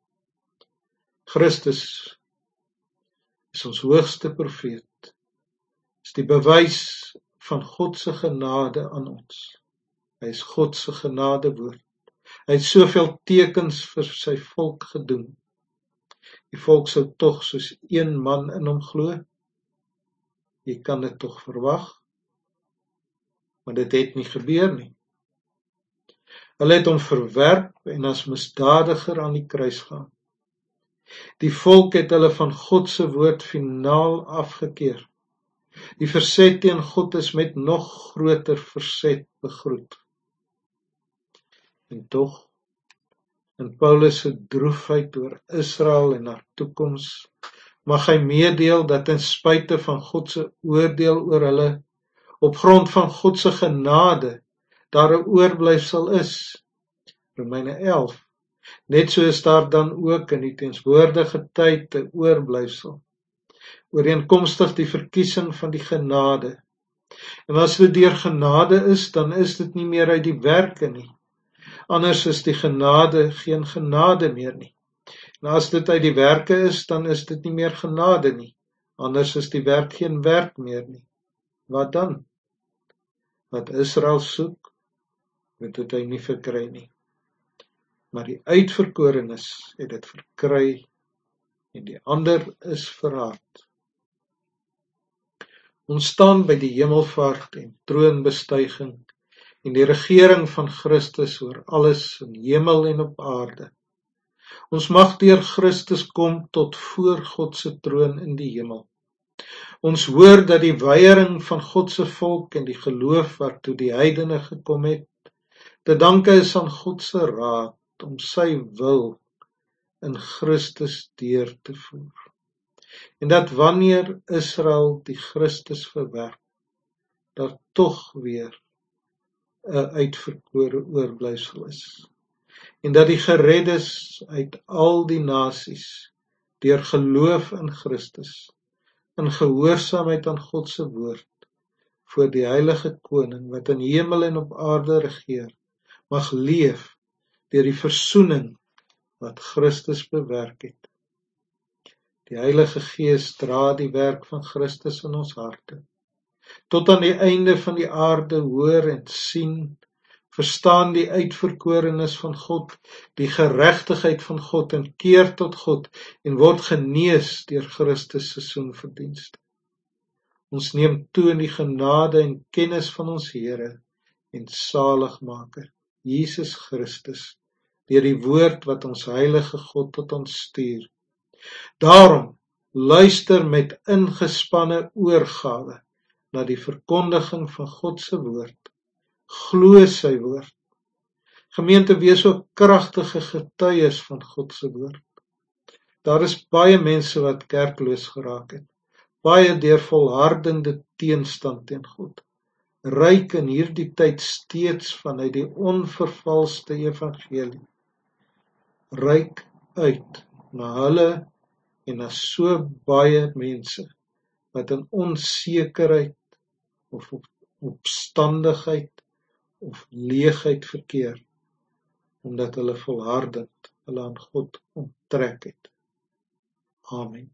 Christus is ons hoogste profeet, is die bewys van God se genade aan ons. Hy is God se genadewoord. Hy het soveel tekens vir sy volk gedoen. Die volk sou tog soos een man in hom glo. Jy kan dit tog verwag, maar dit het nie gebeur nie. Hulle het hom verwerp en as misdadiger aan die kruis gehang. Die volk het hulle van God se woord finaal afgekeer. Die verset teen God is met nog groter verset begroet. En tog, in Paulus se droefheid oor Israel en haar toekoms, mag hy meedeel dat ten spyte van God se oordeel oor hulle, op grond van God se genade, daar 'n oorblyfsel is. Romeine elf. Net so is daar dan ook in die teenswoordige tyd 'n oorblyfsel, ooreenkomstig die verkiesing van die genade. En as dit deur genade is, dan is dit nie meer uit die werke nie. Anders is die genade geen genade meer nie. En as dit uit die werke is, dan is dit nie meer genade nie. Anders is die werk geen werk meer nie. Wat dan? Wat Israel soek, moet dit hy nie verkry nie. Maar die uitverkorenes het dit verkry en die ander is verhard. Ons staan by die hemelvaart en troonbestuiging en die regering van Christus oor alles in hemel en op aarde. Ons mag deur Christus kom tot voor God se troon in die hemel. Ons hoor dat die weiering van God se volk en die geloof waartoe die heidene gekom het, te danke is aan God se raad om sy wil in Christus deur te voer. En dat wanneer Israel die Christus verwerp, daar tog weer 'n uitverkore oorblyfsel is. En dat die gereddes uit al die nasies, deur geloof in Christus, in gehoorsaamheid aan God se woord, voor die heilige koning, wat in hemel en op aarde regeer, mag leef deur die versoening wat Christus bewerk het. Die Heilige Gees dra die werk van Christus in ons harte. Tot aan die einde van die aarde hoor en sien, verstaan die uitverkorenes van God, die geregtigheid van God en keer tot God en word genees deur Christus se soenverdienste. Ons neem toe in die genade en kennis van ons Here en Saligmaker, Jesus Christus, deur die woord wat ons heilige God tot ons stuur. Daarom luister met ingespanne oorgawe na die verkondiging van God se woord. Glo sy woord. Gemeente, wees ook kragtige getuies van God se woord. Daar is baie mense wat kerkloos geraak het, baie deur volhardende teenstand teen God. Ryk in hierdie tyd steeds vanuit die onvervalste evangelie. Ryk uit na hulle en na so baie mense wat in onsekerheid of op opstandigheid of leegheid verkeer, omdat hulle volhardend hulle aan God onttrek het. Amen.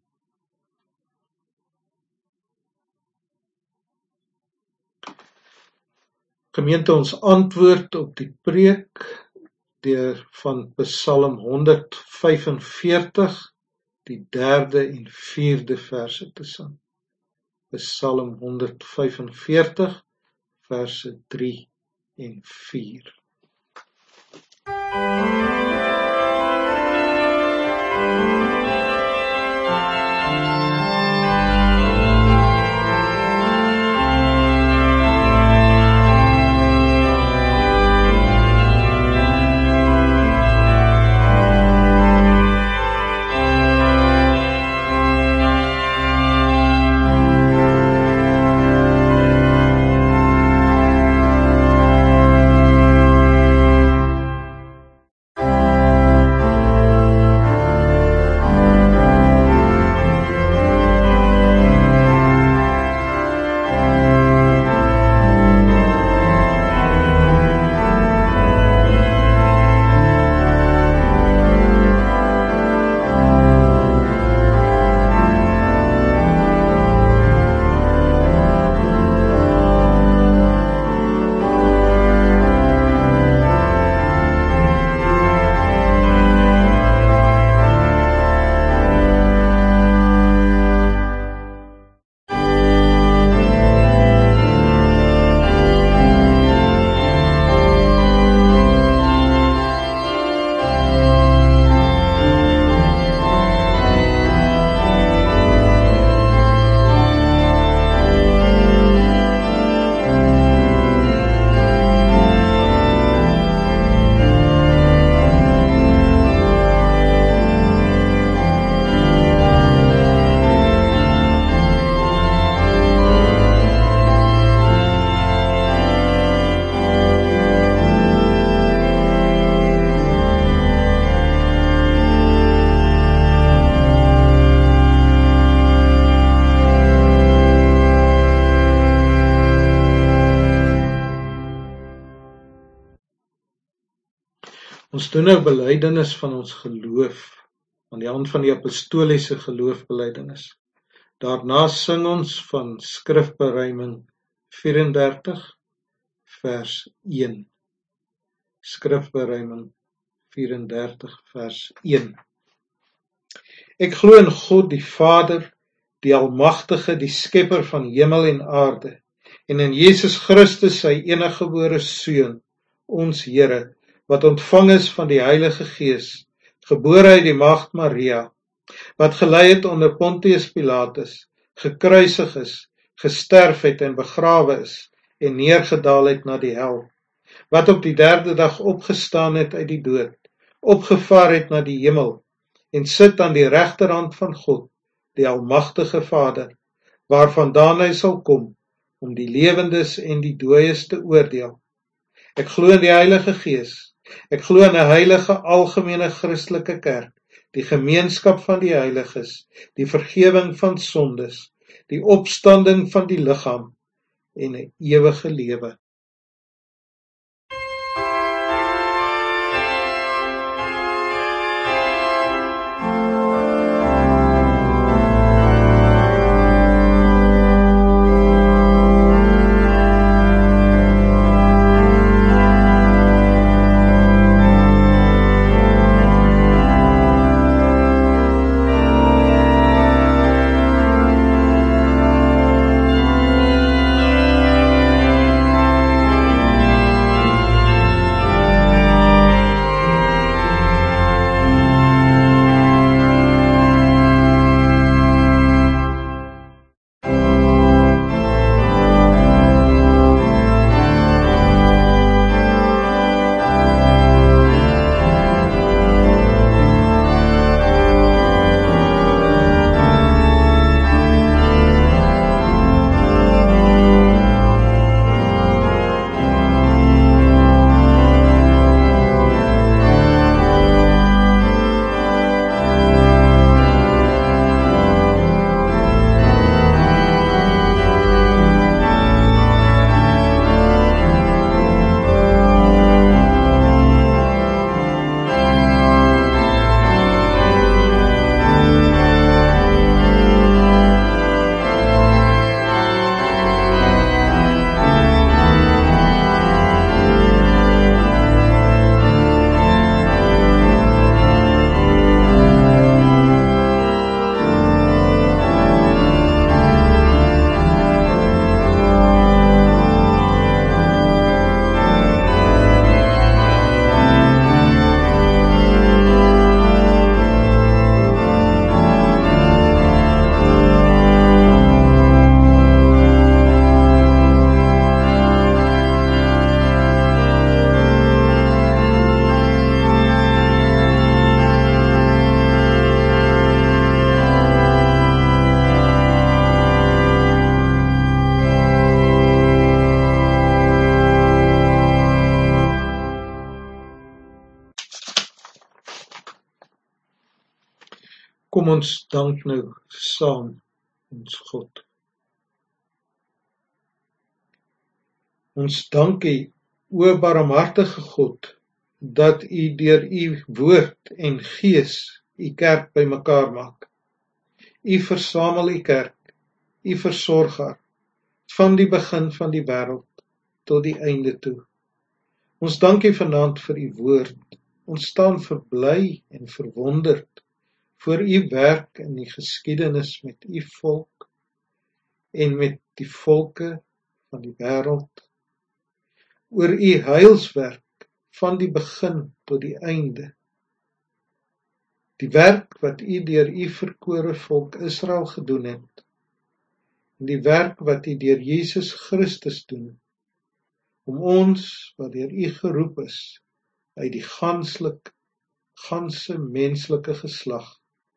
Gemeente, ons antwoord op die preek deur van Psalm honderd vyfenveertig, die derde en vierde verse te sing. Psalm honderd vyfenveertig, verse drie en vier. Ons doen nou belydenis van ons geloof, aan die hand van die apostoliese geloofbelydenis. Daarna sing ons van skrifberuiming vyf-en-dertig vers een. Skrifberuiming vyf-en-dertig vers een. Ek glo in God die Vader, die Almagtige, die Skepper van hemel en aarde, en in Jesus Christus, sy eniggebore Seun, ons Here, wat ontvang is van die Heilige Gees, gebore uit die Maagd Maria, wat gelei het onder Pontius Pilatus, gekruisig is, gesterf het en begrawe is, en neergedaal het na die hel, wat op die derde dag opgestaan het uit die dood, opgevaar het na die hemel, en sit aan die regterhand van God, die Almagtige Vader, waarvandaan hy sal kom, om die lewendes en die dooies te oordeel. Ek glo in die Heilige Gees, ek glo in 'n heilige algemene Christelike kerk, die gemeenskap van die heiliges, die vergewing van sondes, die opstanding van die liggaam en 'n ewige lewe. Kom ons dank nou saam ons God. Ons dank U, o barmhartige God, dat U deur U woord en gees U kerk bymekaar maak. U versamel U kerk, U versorg haar, van die begin van die wêreld tot die einde toe. Ons dank U vanaand vir U woord. Ons staan verbly en verwonderd voor U werk in die geskiedenis met U volk en met die volke van die wêreld, oor U heilswerk van die begin tot die einde, die werk wat U deur U verkore volk Israel gedoen het, en die werk wat U deur Jesus Christus doen, om ons wat deur U geroep is, uit die ganslik, ganse menslike geslag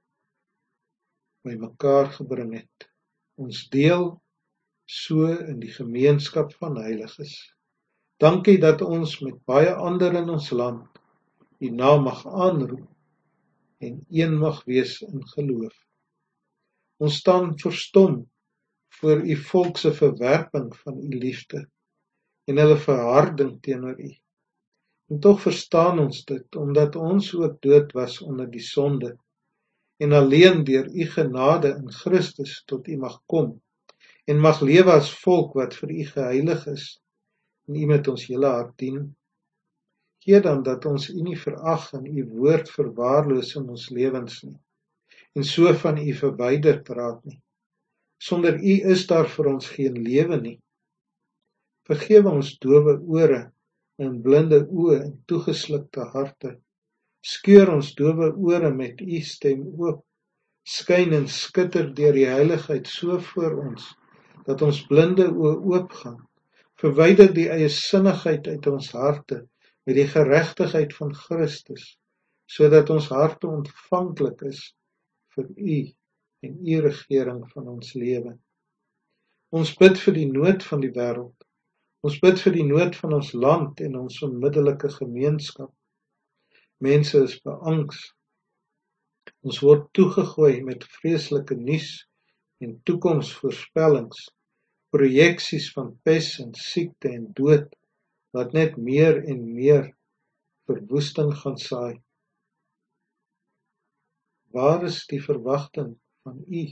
by mekaar gebring het. Ons deel so in die gemeenskap van heiliges. Dankie dat ons met baie ander in ons land U naam mag aanroep en een mag wees in geloof. Ons staan verstom voor U volk se verwerping van U liefde en hulle verharding teenoor U. En tog verstaan ons dit, omdat ons ook dood was onder die sonde, en alleen deur u genade in Christus tot u mag kom, en mag lewe as volk wat vir u geheilig is, en u met ons hele hart dien. Gee dan dat ons u nie verag en u woord verwaarloos in ons lewens nie, en so van u verwyderd raak nie. Sonder u is daar vir ons geen lewe nie. Vergewe ons dowe ore en blinde oë en toegeslukte harte. Skeur ons dowe ore met u stem oop. Skyn en skitter deur die heiligheid so voor ons, dat ons blinde oë oopgaan. Verwyder die eiesinnigheid uit ons harte met die geregtigheid van Christus, sodat ons harte ontvanklik is vir u en u regering van ons lewe. Ons bid vir die nood van die wêreld. Ons bid vir die nood van ons land en ons onmiddellike gemeenskap. Mense is beangs. Ons word toegegooi met vreeslike nuus en toekomsvoorspellings, projeksies van pes en siekte en dood, wat net meer en meer verwoesting gaan saai. Waar is die verwagting van u?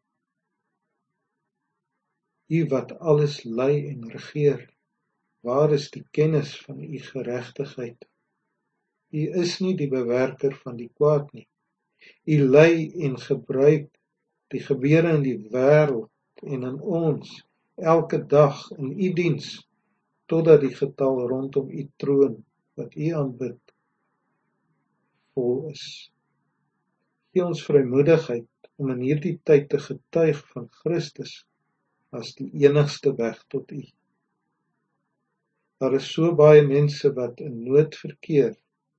U wat alles lei en regeer, waar is die kennis van u geregtigheid? U is nie die bewerker van die kwaad nie. U lei en gebruik die gebeure in die wêreld en in ons, elke dag in u diens, totdat die getal rondom u troon, wat u aanbid, vol is. Gee ons vrymoedigheid om in hierdie tyd te getuig van Christus as die enigste weg tot u. Daar is so baie mense wat in nood verkeer.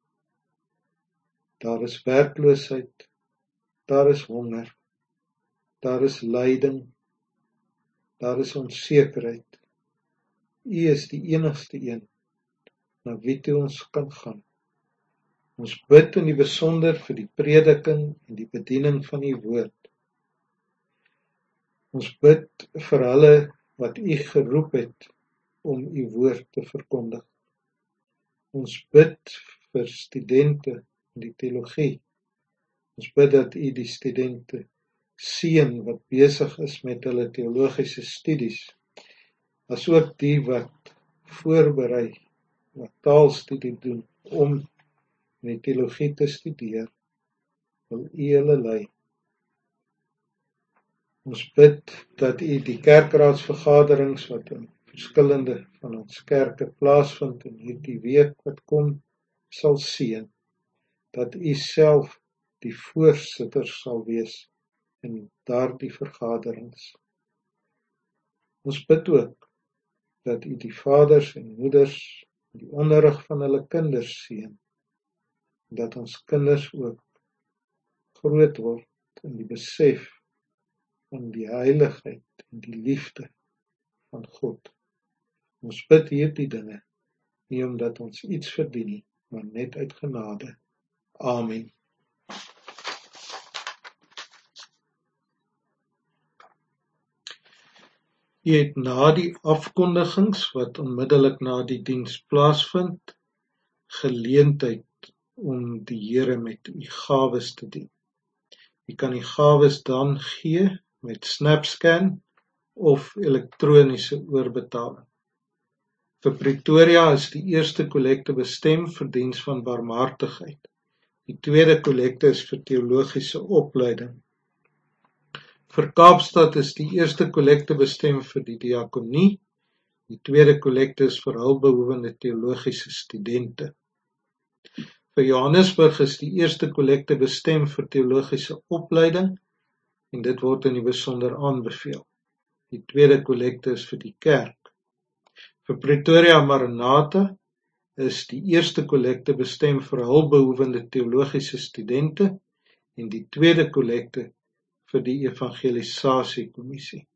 Daar is werkloosheid, daar is honger, daar is lyding, daar is onsekerheid. U is die enigste een na wie toe ons kan gaan. Ons bid in die besonder vir die prediking en die bediening van u woord. Ons bid vir hulle wat u geroep het om u woord te verkondig. Ons bid vir studente in die teologie. Ons bid dat u die studente seën wat besig is met hulle teologiese studies, asook die wat voorberei, wat taalstudie doen, om in die teologie te studeer, wil u hulle lei. Ons bid dat u die kerkraadsvergaderings wat in verskillende van ons kerke plaasvind in hierdie week wat kom, sal seën, dat u self die voorsitter sal wees in daardie vergaderings. Ons bid ook dat u die vaders en moeders die onderrig van hulle kinders seën, dat ons kinders ook groot word in die besef van die heiligheid en die liefde van God. Ons bid hierdie dinge, nie omdat ons iets verdien nie, maar net uit genade. Amen. U het na die afkondigings wat onmiddellik na die diens plaasvind, geleentheid om die Here met u gawes te dien. U kan die gawes dan gee met SnapScan of elektroniese oorbetaling. Vir Pretoria is die eerste kollekte bestem vir diens van barmhartigheid. Die tweede kollekte is vir teologiese opleiding. Vir Kaapstad is die eerste kollekte bestem vir die diakonie. Die tweede kollekte is vir hulpbehoevende teologiese studente. Vir Johannesburg is die eerste kollekte bestem vir teologiese opleiding en dit word in die besonder aanbeveel. Die tweede kollekte is vir die kerk. Vir Pretoria Maranatha is die eerste kollekte bestem vir hulpbehoevende teologiese studente en die tweede kollekte vir die evangelisasiekommissie.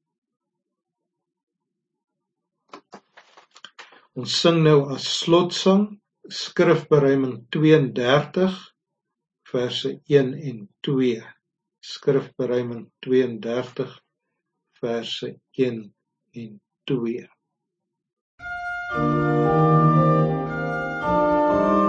Ons sing nou as slotsang skrifberuiming tweeëndertig verse een en twee. Skrifberuiming tweeëndertig verse een en twee.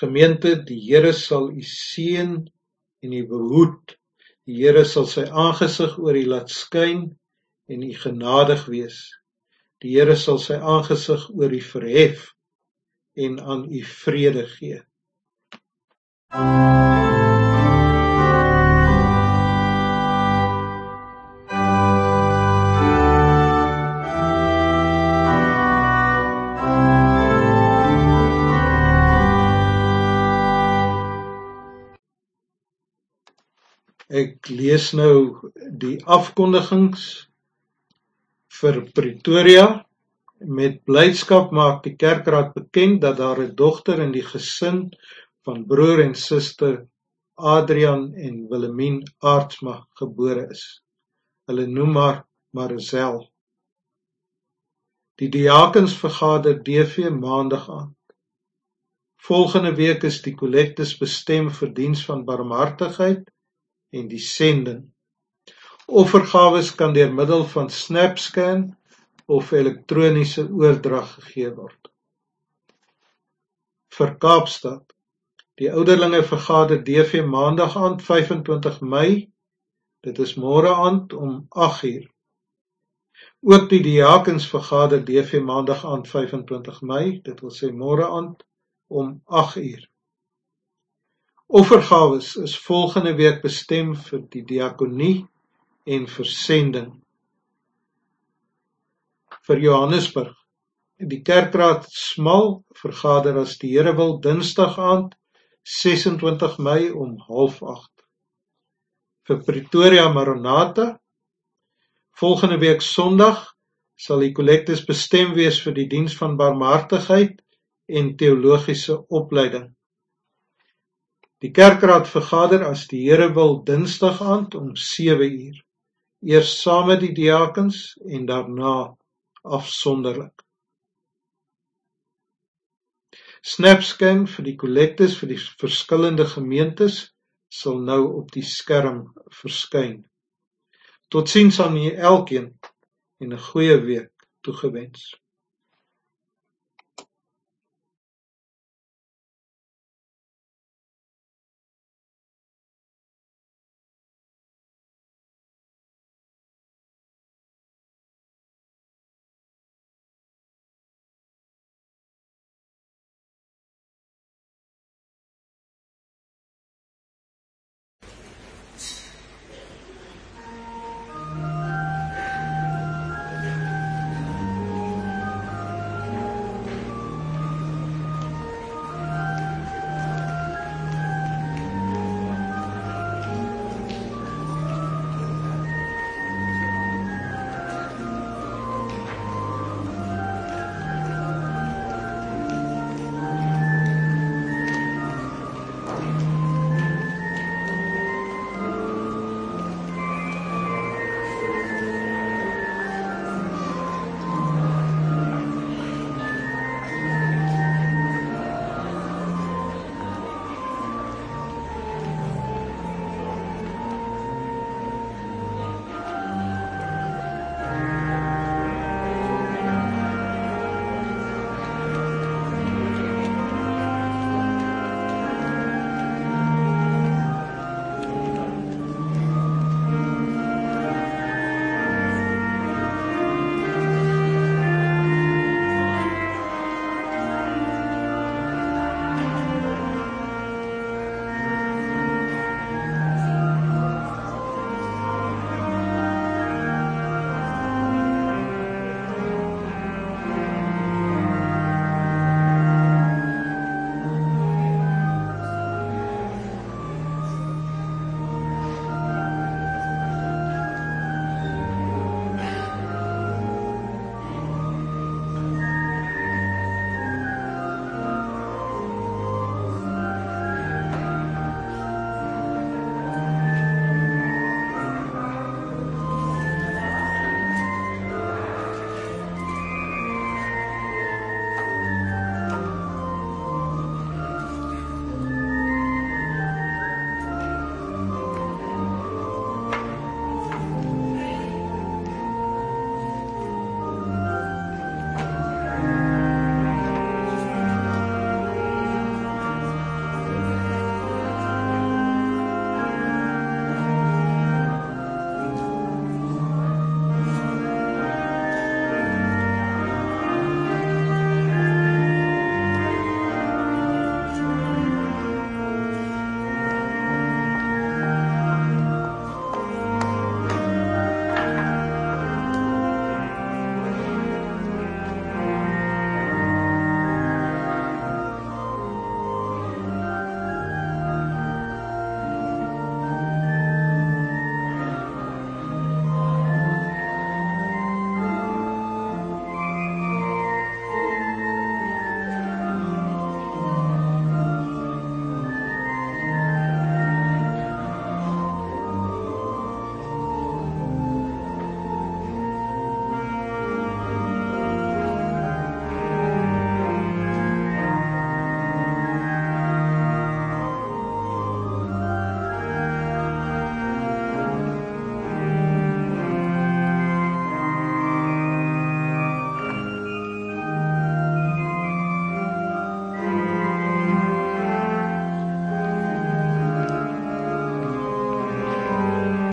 Gemeente, die Here sal u seën en u behoed. Die Here sal sy aangesig oor u laat skyn en u genadig wees. Die Here sal sy aangesig oor u verhef en aan u vrede gee. Ek lees nou die afkondigings vir Pretoria. Met blydskap maak die kerkraad bekend dat daar 'n dogter in die gesin van broer en suster Adrian en Wilhelmien Aartsma gebore is. Hulle noem haar Marcel. Die diakens vergader D V maandag aand. Volgende week is die kollektes bestem vir diens van barmhartigheid en die sending. Offergawes kan deur middel van SnapScan of elektroniese oordrag gegee word. Vir Kaapstad. Die ouderlinge vergader D V maandag aand vyf en twintig Mei. Dit is môre aand om agt uur. Ook die diakens vergader D V maandag aand vyf en twintig Mei. Dit wil sê môre aand om agt uur. Offergawes is volgende week bestem vir die diakonie en vir sending. Vir Johannesburg. Die kerkraad smal vergader as die Here wil Dinsdag aand ses en twintig Mei om half agt. Vir Pretoria Maranatha. Volgende week Sondag sal die kollektes bestem wees vir die diens van barmhartigheid en teologiese opleiding. Die kerkraad vergader as die Here wil Dinsdag aand om sewe uur. Eers saam met die diakens en daarna afsonderlik. SnapScan vir die kollektes vir die verskillende gemeentes sal nou op die skerm verskyn. Totsiens aan julle elkeen en 'n goeie week toegewens.